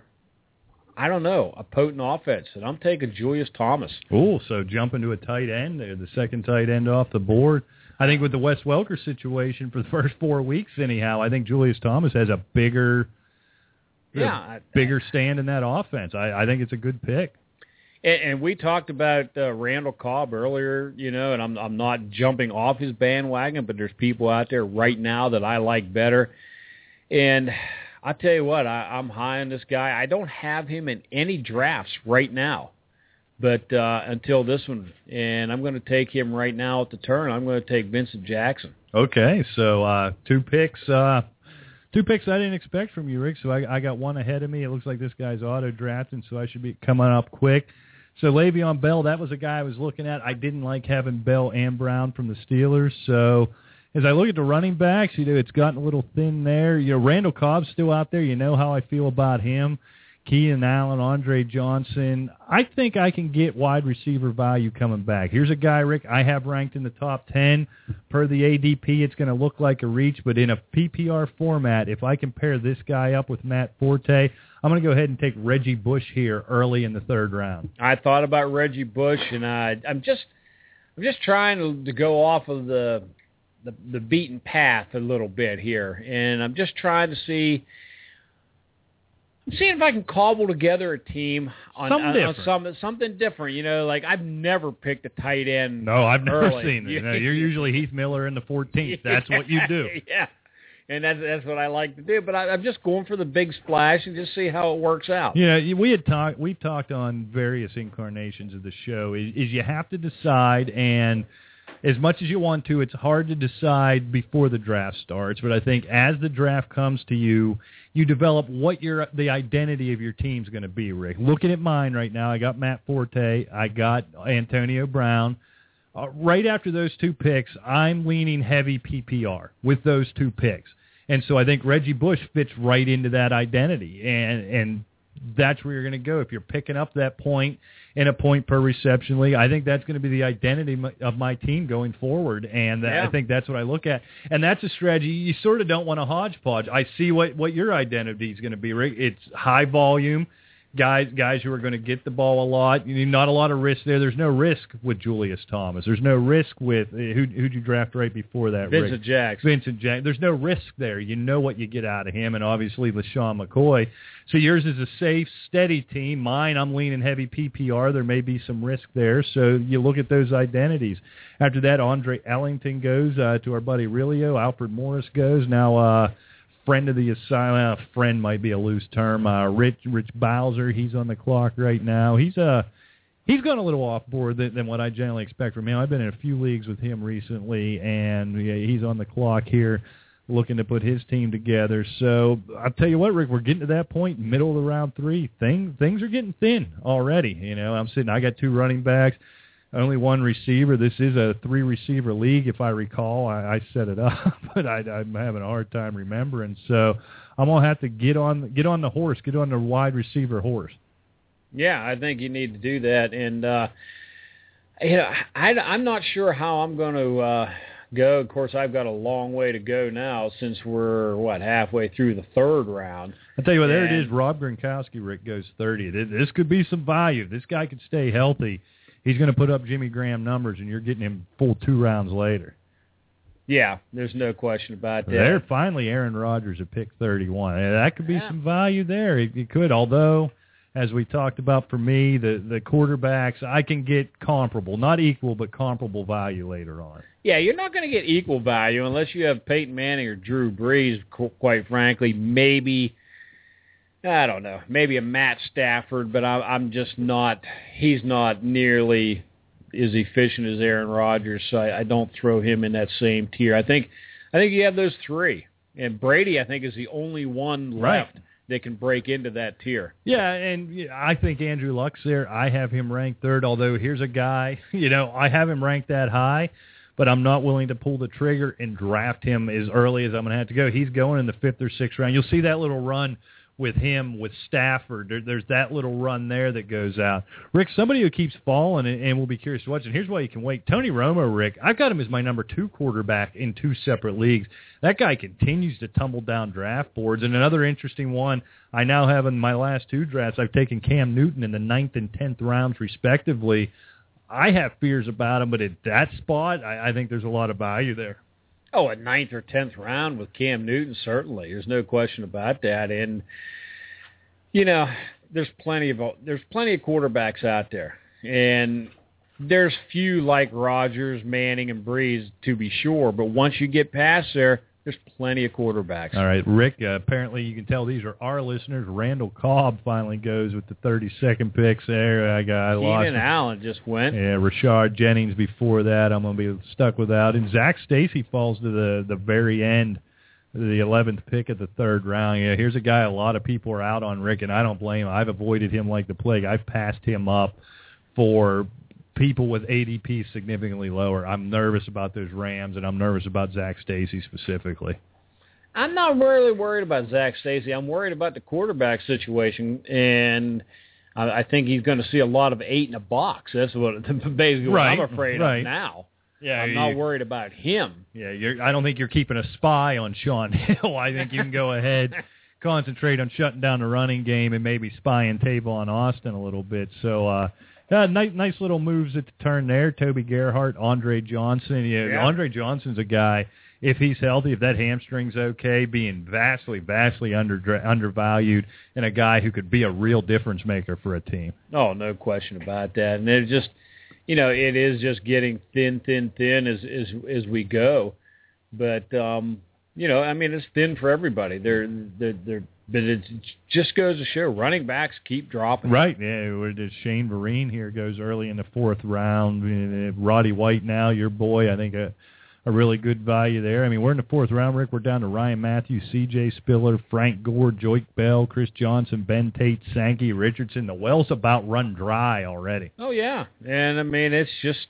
S3: I don't know, a potent offense, and I'm taking Julius Thomas.
S2: Oh, so jumping to a tight end there, the second tight end off the board. I think with the Wes Welker situation for the first four weeks, anyhow, I think Julius Thomas has a bigger,
S3: yeah,
S2: bigger stand in that offense. I, I think it's a good pick.
S3: And, and we talked about uh, Randall Cobb earlier, you know, and I'm I'm not jumping off his bandwagon, but there's people out there right now that I like better. And I'll tell you what, I, I'm high on this guy. I don't have him in any drafts right now, but uh, until this one, and I'm going to take him right now at the turn. I'm going to take Vincent Jackson.
S2: Okay, so uh, two picks. Uh, two picks I didn't expect from you, Rick, so I, I got one ahead of me. It looks like this guy's auto-drafting, so I should be coming up quick. So Le'Veon Bell, that was a guy I was looking at. I didn't like having Bell and Brown from the Steelers. So as I look at the running backs, you know, it's gotten a little thin there. You know, Randall Cobb's still out there. You know how I feel about him. Keenan Allen, Andre Johnson. I think I can get wide receiver value coming back. Here's a guy, Rick, I have ranked in the top ten. Per the A D P, it's going to look like a reach, but in a P P R format, if I compare this guy up with Matt Forte, I'm going to go ahead and take Reggie Bush here early in the third round.
S3: I thought about Reggie Bush, and I, I'm just I'm just trying to, to go off of the, the the beaten path a little bit here, and I'm just trying to see – I'm seeing if I can cobble together a team on,
S2: something,
S3: on, on some, something different. You know, like I've never picked a tight end.
S2: No, I've never
S3: early.
S2: seen it. No, you're usually Heath Miller in the fourteenth. That's what you do.
S3: Yeah, and that's that's what I like to do. But I, I'm just going for the big splash and just see how it works out.
S2: Yeah, you know, we had talked. We talked on various incarnations of the show. Is, is you have to decide, and as much as you want to, it's hard to decide before the draft starts. But I think as the draft comes to you, you develop what your the identity of your team's going to be, Rick. Looking at mine right now, I got Matt Forte, I got Antonio Brown. Uh, right after those two picks, I'm leaning heavy P P R with those two picks. And so I think Reggie Bush fits right into that identity. And and that's where you're going to go. If you're picking up that point in a point per reception league, I think that's going to be the identity of my team going forward. And
S3: yeah.
S2: I think that's what I look at. And that's a strategy. You sort of don't want a hodgepodge. I see what, what your identity is going to be, Rick. It's high volume. Guys guys who are going to get the ball a lot. You need not a lot of risk there. There's no risk with Julius Thomas. There's no risk with uh, – who who'd you draft right before that,
S3: Vincent
S2: Rick?
S3: Jackson.
S2: Vincent Jackson. There's no risk there. You know what you get out of him, and obviously LaShawn McCoy. So yours is a safe, steady team. Mine, I'm leaning heavy P P R. There may be some risk there. So you look at those identities. After that, Andre Ellington goes uh, to our buddy Aurelio. Alfred Morris goes. Now uh, – friend of the asylum, uh, friend might be a loose term. Uh, Rich Rich Bowser, he's on the clock right now. He's uh, he's gone a little off board than, than what I generally expect from him. I've been in a few leagues with him recently, and yeah, he's on the clock here looking to put his team together. So I'll tell you what, Rick, we're getting to that point, middle of the round three. Things, things are getting thin already. You know, I'm sitting, I got two running backs. Only one receiver. This is a three-receiver league, if I recall. I, I set it up, but I, I'm having a hard time remembering. So I'm gonna have to get on get on the horse, get on the wide receiver horse.
S3: Yeah, I think you need to do that. And uh, you know, I, I'm not sure how I'm going to uh, go. Of course, I've got a long way to go now since we're what halfway through the third round.
S2: I'll tell you what,
S3: and,
S2: there it is. Rob Gronkowski, Rick, goes thirty. This could be some value. This guy could stay healthy. He's going to put up Jimmy Graham numbers, and you're getting him full two rounds later.
S3: Yeah, there's no question about that.
S2: There, finally, Aaron Rodgers at pick thirty-one. That could be
S3: yeah.
S2: some value there. It, it could, although, as we talked about for me, the, the quarterbacks, I can get comparable, not equal, but comparable value later on.
S3: Yeah, you're not going to get equal value unless you have Peyton Manning or Drew Brees, quite frankly. Maybe, I don't know, maybe a Matt Stafford, but I, I'm just not, he's not nearly as efficient as Aaron Rodgers, so I, I don't throw him in that same tier. I think I think you have those three. And Brady, I think, is the only one left
S2: right.
S3: that can break into that tier.
S2: Yeah, and I think Andrew Luck's there. I have him ranked third, although here's a guy, you know, I have him ranked that high, but I'm not willing to pull the trigger and draft him as early as I'm going to have to go. He's going in the fifth or sixth round. You'll see that little run with him, with Stafford. There, there's that little run there that goes out. Rick, somebody who keeps falling, and, and we'll be curious to watch, and here's why you can wait. Tony Romo, Rick, I've got him as my number two quarterback in two separate leagues. That guy continues to tumble down draft boards. And another interesting one, I now have in my last two drafts, I've taken Cam Newton in the ninth and tenth rounds respectively. I have fears about him, but at that spot, I, I think there's a lot of value there.
S3: Oh, a ninth or tenth round with Cam Newton, certainly. There's no question about that. And, you know, there's plenty of there's plenty of quarterbacks out there. And there's few like Rodgers, Manning, and Brees, to be sure. But once you get past there, there's plenty of quarterbacks.
S2: All right, Rick, uh, apparently you can tell these are our listeners. Randall Cobb finally goes with the thirty-second picks there. I got I lost.
S3: Keenan Allen just went.
S2: Yeah, Rashard Jennings before that. I'm going to be stuck without. And Zach Stacy falls to the, the very end, the eleventh pick of the third round. Yeah, here's a guy a lot of people are out on, Rick, and I don't blame him. I've avoided him like the plague. I've passed him up for people with A D P significantly lower. I'm nervous about those Rams, and I'm nervous about Zach Stacy specifically.
S3: I'm not really worried about Zach Stacy. I'm worried about the quarterback situation, and I, I think he's going to see a lot of eight in a box. That's what basically what
S2: right,
S3: I'm afraid
S2: right.
S3: of now.
S2: Yeah,
S3: I'm
S2: you,
S3: not worried about him.
S2: Yeah, you're, I don't think you're keeping a spy on Sean Hill. I think you can go ahead, concentrate on shutting down the running game, and maybe spying Tavon Austin a little bit. So, uh, Uh, nice, nice little moves at the turn there. Toby Gerhart, Andre Johnson. Yeah,
S3: yeah.
S2: Andre Johnson's a guy, if he's healthy, if that hamstring's okay, being vastly, vastly under, undervalued, and a guy who could be a real difference maker for a team.
S3: Oh, no question about that. And it's just, you know, it is just getting thin, thin, thin as as, as we go. But, um, you know, I mean, it's thin for everybody. They're, they're, they're But it just goes to show running backs keep dropping.
S2: Right. Yeah. Shane Vereen here goes early in the fourth round. Roddy White now, your boy, I think a, a really good value there. I mean, we're in the fourth round, Rick. We're down to Ryan Matthews, C J Spiller, Frank Gore, Joique Bell, Chris Johnson, Ben Tate, Sankey, Richardson. The well's about run dry already.
S3: Oh, yeah. And, I mean, it's just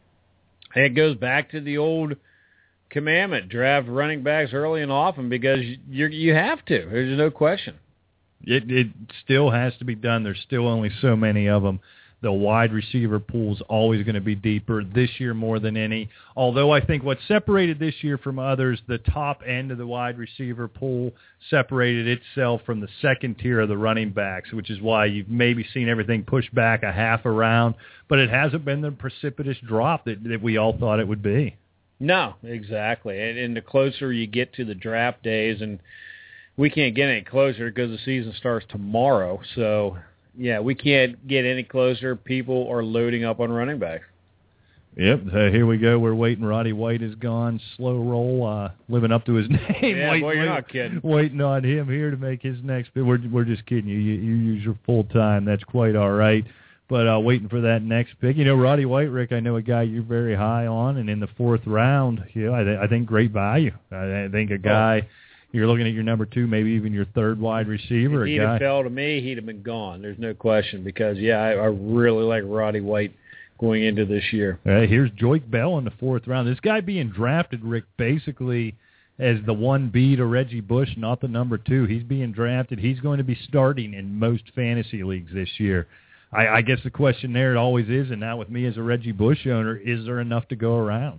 S3: – it goes back to the old – commandment, draft running backs early and often because you you have to. There's no question.
S2: It it still has to be done. There's still only so many of them. The wide receiver pool's always going to be deeper this year more than any. Although I think what separated this year from others, the top end of the wide receiver pool separated itself from the second tier of the running backs, which is why you've maybe seen everything pushed back a half a round, but it hasn't been the precipitous drop that, that we all thought it would be.
S3: No, exactly. And, and the closer you get to the draft days, and we can't get any closer because the season starts tomorrow. So, yeah, we can't get any closer. People are loading up on running backs.
S2: Yep, uh, here we go. We're waiting. Roddy White is gone. Slow roll, uh, living up to his name.
S3: Yeah,
S2: waiting,
S3: boy, you're
S2: waiting,
S3: not kidding.
S2: Waiting on him here to make his next pick. We're, we're just kidding you. You, you use your full time. That's quite all right. But uh, waiting for that next pick. You know, Roddy White, Rick, I know a guy you're very high on, and in the fourth round, you know, I, th- I think great value. I, I think a guy, oh. You're looking at your number two, maybe even your third wide receiver.
S3: If he'd
S2: a guy.
S3: have fell to me, he'd have been gone. There's no question because, yeah, I, I really like Roddy White going into this year.
S2: Uh, here's Joique Bell in the fourth round. This guy being drafted, Rick, basically as the one B to Reggie Bush, not the number two. He's being drafted. He's going to be starting in most fantasy leagues this year. I, I guess the question there it always is, and now with me as a Reggie Bush owner, is there enough to go around?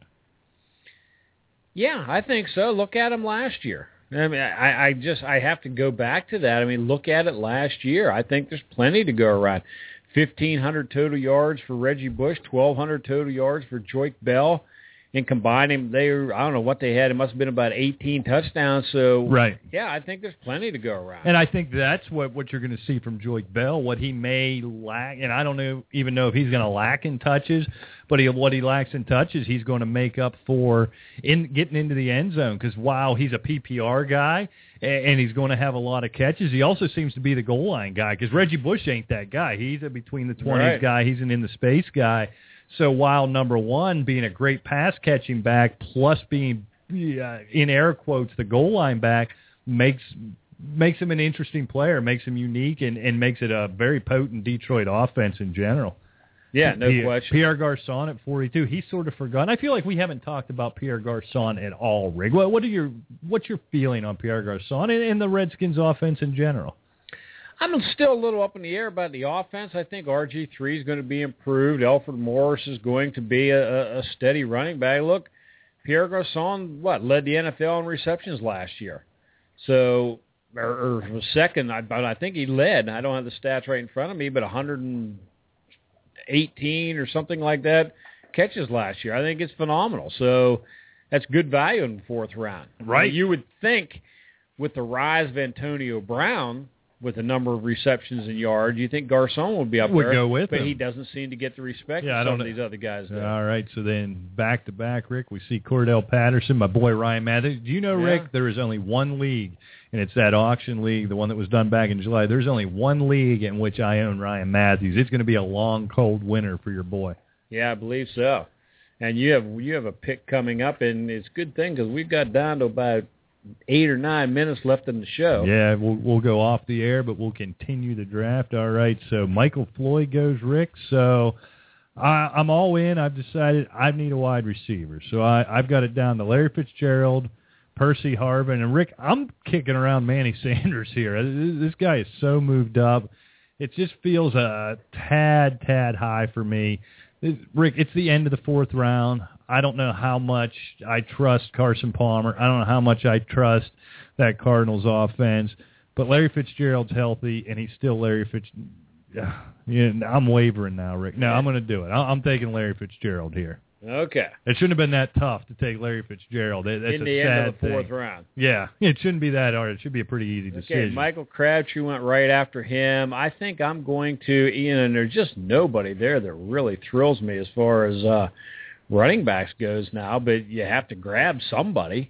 S3: Yeah, I think so. Look at him last year. I mean, I, I just I have to go back to that. I mean, look at it last year. I think there's plenty to go around. fifteen hundred total yards for Reggie Bush, twelve hundred total yards for Joique Bell, and combining, they were, I don't know what they had. It must have been about eighteen touchdowns. So,
S2: right.
S3: yeah, I think there's plenty to go around.
S2: And I think that's what, what you're going to see from Joyke Bell, what he may lack. And I don't know, even know if he's going to lack in touches, but he, what he lacks in touches, he's going to make up for in getting into the end zone. Because while he's a P P R guy and, and he's going to have a lot of catches, he also seems to be the goal line guy. Because Reggie Bush ain't that guy. He's a between the twenties
S3: right.
S2: guy. He's an in the space guy. So while number one, being a great pass-catching back, plus being, uh, in air quotes, the goal line back, makes makes him an interesting player, makes him unique, and, and makes it a very potent Detroit offense in general.
S3: Yeah, no
S2: P-
S3: question.
S2: Pierre Garçon at forty-two, he's sort of forgotten. I feel like we haven't talked about Pierre Garçon at all, Rig. What, what are your what's your feeling on Pierre Garçon and, and the Redskins offense in general?
S3: I'm still a little up in the air about the offense. I think R G three is going to be improved. Alfred Morris is going to be a, a steady running back. Look, Pierre Garçon, what, led the N F L in receptions last year. So, or, or was second, I, but I think he led. I don't have the stats right in front of me, but one hundred eighteen or something like that catches last year. I think it's phenomenal. So that's good value in the fourth round.
S2: Right.
S3: Now, you would think with the rise of Antonio Brown, with a number of receptions and yards, you think Garçon would be up
S2: Would
S3: there.
S2: go with
S3: but
S2: him.
S3: he doesn't seem to get the respect
S2: Yeah, I
S3: that
S2: don't
S3: some of
S2: know.
S3: these other guys do.
S2: All right, so then back-to-back, Rick, we see Cordell Patterson, my boy Ryan Matthews. Do you know,
S3: Yeah.
S2: Rick, there is only one league, and it's that auction league, the one that was done back in July. There's only one league in which I own Ryan Matthews. It's going to be a long, cold winter for your boy.
S3: Yeah, I believe so. And you have you have a pick coming up, and it's a good thing because we've got down to about eight or nine minutes left in the show.
S2: Yeah, we'll we'll go off the air, but we'll continue the draft. All right, so Michael Floyd goes, Rick. So I, I'm all in. I've decided I need a wide receiver. So I, I've got it down to Larry Fitzgerald, Percy Harvin, and Rick, I'm kicking around Manny Sanders here. This guy is so moved up. It just feels a tad, tad high for me. Rick, it's the end of the fourth round. I don't know how much I trust Carson Palmer. I don't know how much I trust that Cardinals offense. But Larry Fitzgerald's healthy, and he's still Larry Fitzgerald. Yeah, I'm wavering now, Rick. No, I'm going to do it. I'm taking Larry Fitzgerald here.
S3: Okay.
S2: It shouldn't have been that tough to take Larry Fitzgerald. That's
S3: in
S2: a
S3: the
S2: sad
S3: end of the fourth
S2: thing.
S3: round.
S2: Yeah, it shouldn't be that hard. It should be a pretty easy decision.
S3: Okay, Michael Crabtree went right after him. I think I'm going to, Ian, and there's just nobody there that really thrills me as far as uh, running backs goes now, but you have to grab somebody.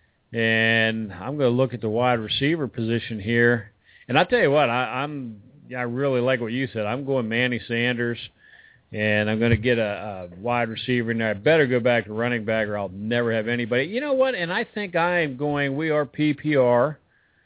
S3: And I'm going to look at the wide receiver position here. And I tell you what, I, I'm I really like what you said. I'm going Manny Sanders. And I'm going to get a, a wide receiver in there. I better go back to running back or I'll never have anybody. You know what? And I think I am going, we are P P R,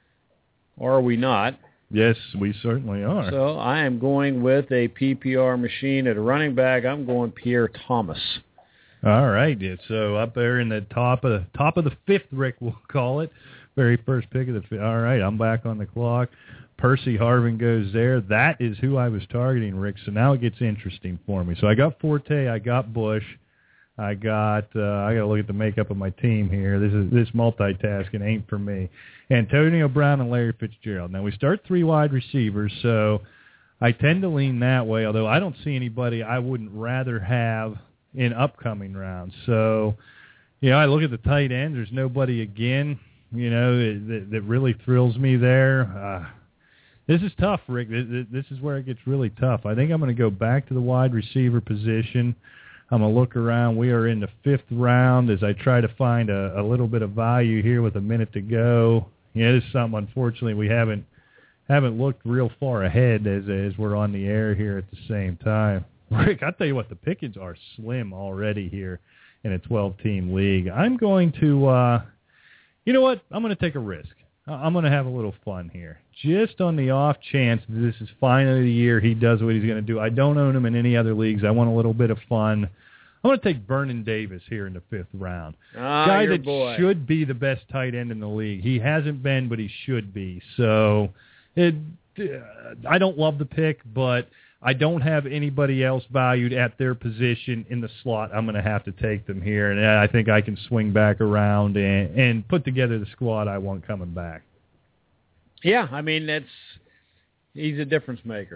S3: or are we not?
S2: Yes, we certainly are.
S3: So I am going with a P P R machine at a running back. I'm going Pierre Thomas.
S2: All right. Yeah, so up there in the top of the, top of the fifth, Rick, we'll call it. Very first pick of the fifth. All right, I'm back on the clock. Percy Harvin goes there. That is who I was targeting, Rick. So now it gets interesting for me. So I got Forte, I got Bush, I got. Uh, I got to look at the makeup of my team here. This is this multitasking ain't for me. Antonio Brown and Larry Fitzgerald. Now we start three wide receivers, so I tend to lean that way. Although I don't see anybody I wouldn't rather have in upcoming rounds. So, you know, I look at the tight ends. There's nobody again, you know, that, that really thrills me there. Uh, This is tough, Rick. This is where it gets really tough. I think I'm going to go back to the wide receiver position. I'm going to look around. We are in the fifth round as I try to find a, a little bit of value here with a minute to go. Yeah, this is something, unfortunately, we haven't haven't looked real far ahead as as we're on the air here at the same time. Rick, I'll tell you what, the pickings are slim already here in a twelve-team league. I'm going to, uh, you know what, I'm going to take a risk. I'm going to have a little fun here. Just on the off chance that this is finally the year he does what he's going to do. I don't own him in any other leagues. I want a little bit of fun. I'm going to take Vernon Davis here in the fifth round.
S3: Ah,
S2: Guy
S3: your
S2: that
S3: boy.
S2: should be the best tight end in the league. He hasn't been, but he should be. So it, uh, I don't love the pick, but I don't have anybody else valued at their position in the slot. I'm going to have to take them here, and I think I can swing back around and, and put together the squad I want coming back.
S3: Yeah, I mean, that's he's a difference maker.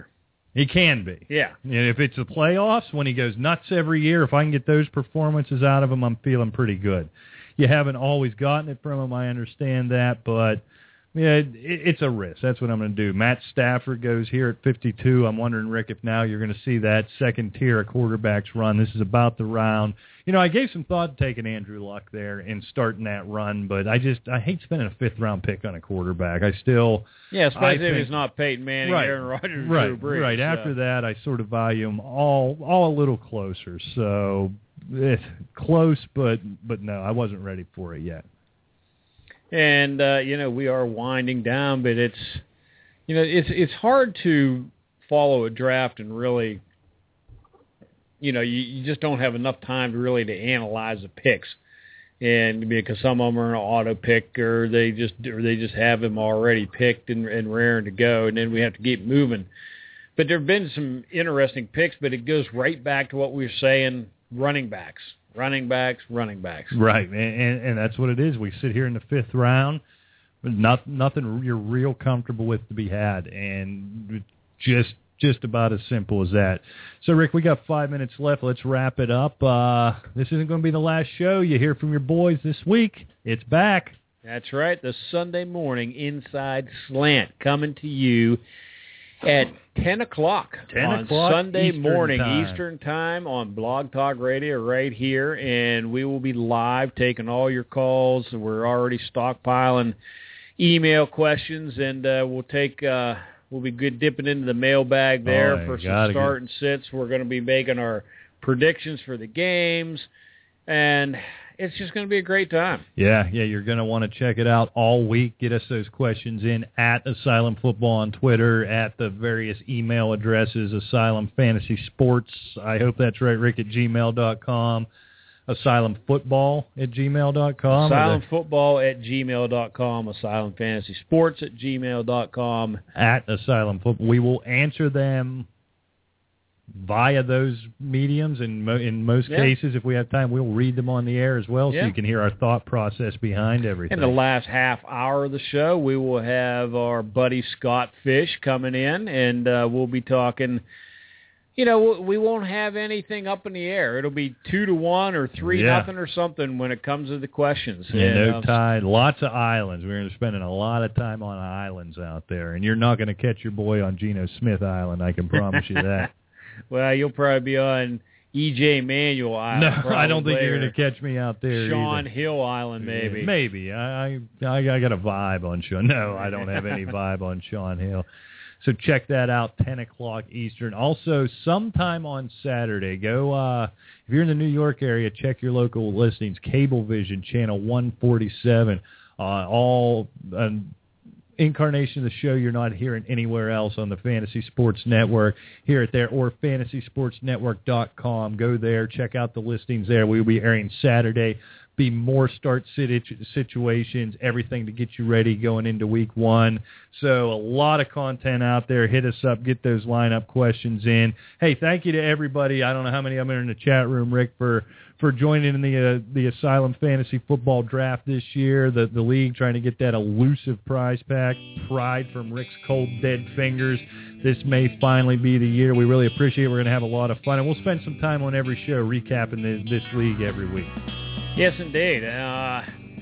S2: He can be.
S3: Yeah.
S2: And if it's the playoffs, when he goes nuts every year, if I can get those performances out of him, I'm feeling pretty good. You haven't always gotten it from him, I understand that, but yeah, it, it's a risk. That's what I'm going to do. Matt Stafford goes here at fifty-two. I'm wondering, Rick, if now you're going to see that second tier of quarterbacks run. This is about the round. You know, I gave some thought to taking Andrew Luck there and starting that run, but I just I hate spending a fifth-round pick on a quarterback. I still
S3: yeah, especially
S2: I
S3: if
S2: think,
S3: it's not Peyton Manning,
S2: right,
S3: Aaron Rodgers,
S2: right,
S3: Drew Brees.
S2: right.
S3: So.
S2: After that, I sort of value them all all a little closer. So eh, close, but but no, I wasn't ready for it yet.
S3: And, uh, you know, we are winding down, but it's, you know, it's it's hard to follow a draft and really, you know, you, you just don't have enough time to really to analyze the picks. And because some of them are an auto pick or they just or they just have them already picked and, and raring to go, and then we have to keep moving. But there have been some interesting picks, but it goes right back to what we were saying, running backs. Running backs, running backs.
S2: Right, and, and and that's what it is. We sit here in the fifth round, but not, nothing you're real comfortable with to be had, and just just about as simple as that. So, Rick, we got five minutes left. Let's wrap it up. Uh, this isn't going to be the last show. You hear from your boys this week. It's back.
S3: That's right, the Sunday morning Inside Slant coming to you at ten o'clock
S2: ten
S3: on
S2: o'clock
S3: Sunday
S2: Eastern
S3: morning
S2: time.
S3: Eastern Time on Blog Talk Radio right here, and we will be live taking all your calls. We're already stockpiling email questions, and uh, we'll take uh, we'll be good dipping into the mailbag there
S2: oh,
S3: for some start and sits. We're going to be making our predictions for the games, and it's just going to be a great time.
S2: Yeah, yeah, you're going to want to check it out all week. Get us those questions in at Asylum Football on Twitter, at the various email addresses, Asylum Fantasy Sports. I hope that's right, Rick, at gmail dot com. Asylum Football at gmail dot com.
S3: Asylum Football at gmail dot com. Asylum Fantasy Sports at gmail dot com.
S2: At Asylum Football. We will answer them via those mediums, and mo- in most
S3: yeah.
S2: cases, if we have time, we'll read them on the air as well,
S3: yeah.
S2: so you can hear our thought process behind everything.
S3: In the last half hour of the show, we will have our buddy Scott Fish coming in, and uh, we'll be talking. You know, we won't have anything up in the air. It'll be two to one or three
S2: yeah.
S3: nothing or something when it comes to the questions.
S2: Yeah,
S3: and,
S2: no
S3: um,
S2: tide, lots of islands. We're going to be spending a lot of time on islands out there, and you're not going to catch your boy on Geno Smith Island, I can promise you that.
S3: Well, you'll probably be on E J Manuel Island.
S2: No, I don't think
S3: later.
S2: you're going to catch me out there
S3: Sean
S2: either.
S3: Hill Island, maybe.
S2: Yeah, maybe. I, I I got a vibe on Sean. No, I don't have any vibe on Sean Hill. So check that out, ten o'clock Eastern. Also, sometime on Saturday, go, uh, if you're in the New York area, check your local listings, Cablevision, channel one forty-seven. Uh, all uh, incarnation of the show you're not hearing anywhere else on the Fantasy Sports Network. Hear it there, or fantasy sports network dot com. Go there, check out the listings there. We'll be airing Saturday. Be more start situ- situations, everything to get you ready going into week one. So a lot of content out there. Hit us up. Get those lineup questions in. Hey, thank you to everybody. I don't know how many of them are in the chat room, Rick, for, for joining in the uh, the Asylum Fantasy Football Draft this year. The, the league trying to get that elusive prize pack, Pride from Rick's Cold Dead Fingers. This may finally be the year. We really appreciate it. We're going to have a lot of fun, and we'll spend some time on every show recapping this, this league every week.
S3: Yes, indeed. Uh,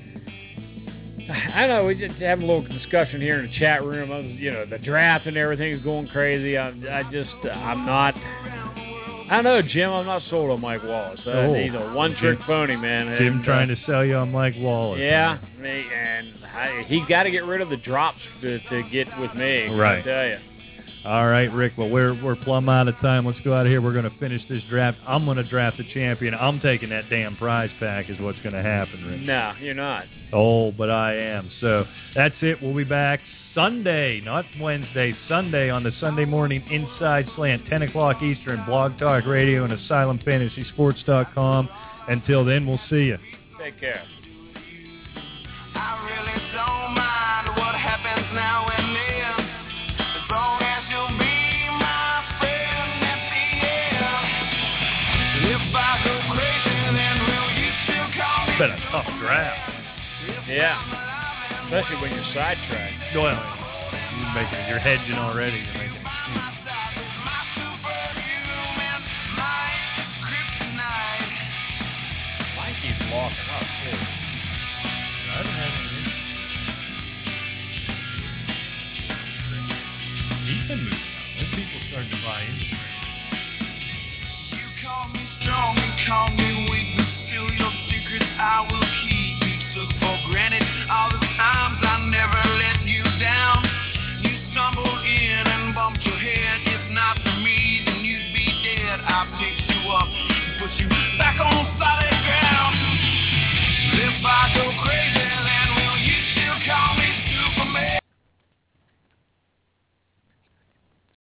S3: I know we just have a little discussion here in the chat room. Of, you know, the draft and everything is going crazy. I, I just, I'm not. I don't know, Jim. I'm not sold on Mike Wallace. Uh,
S2: Oh,
S3: he's a one-trick
S2: Jim-
S3: pony, man.
S2: Jim
S3: And,
S2: trying
S3: uh,
S2: to sell you on Mike Wallace.
S3: Yeah, me, and I, he's got to get rid of the drops to, to get with me.
S2: Right.
S3: I tell you.
S2: All right, Rick. Well, we're we're plumb out of time. Let's go out of here. We're going to finish this draft. I'm going to draft the champion. I'm taking that damn prize pack is what's going to happen, Rick.
S3: No, you're not.
S2: Oh, but I am. So that's it. We'll be back Sunday, not Wednesday, Sunday on the Sunday morning Inside Slant, ten o'clock Eastern, Blog Talk Radio and Asylum Fantasy Sports dot com. Until then, we'll see you.
S3: Take care.
S5: I really don't mind what happens now and then, as long as you'll be my friend at the end. If I go crazy, then will you still call me?
S2: It's been a tough draft.
S3: Yeah, especially when you're sidetracked.
S2: Well, you're, making, you're hedging already. You're making excuses. Then people start to buy into it.
S5: You call me strong, you call me weak, but still your secrets I will keep. You took for granted all the times I never let you down. You stumbled in and bumped your head. If not for me, then you'd be dead. I picked you up and put you back on solid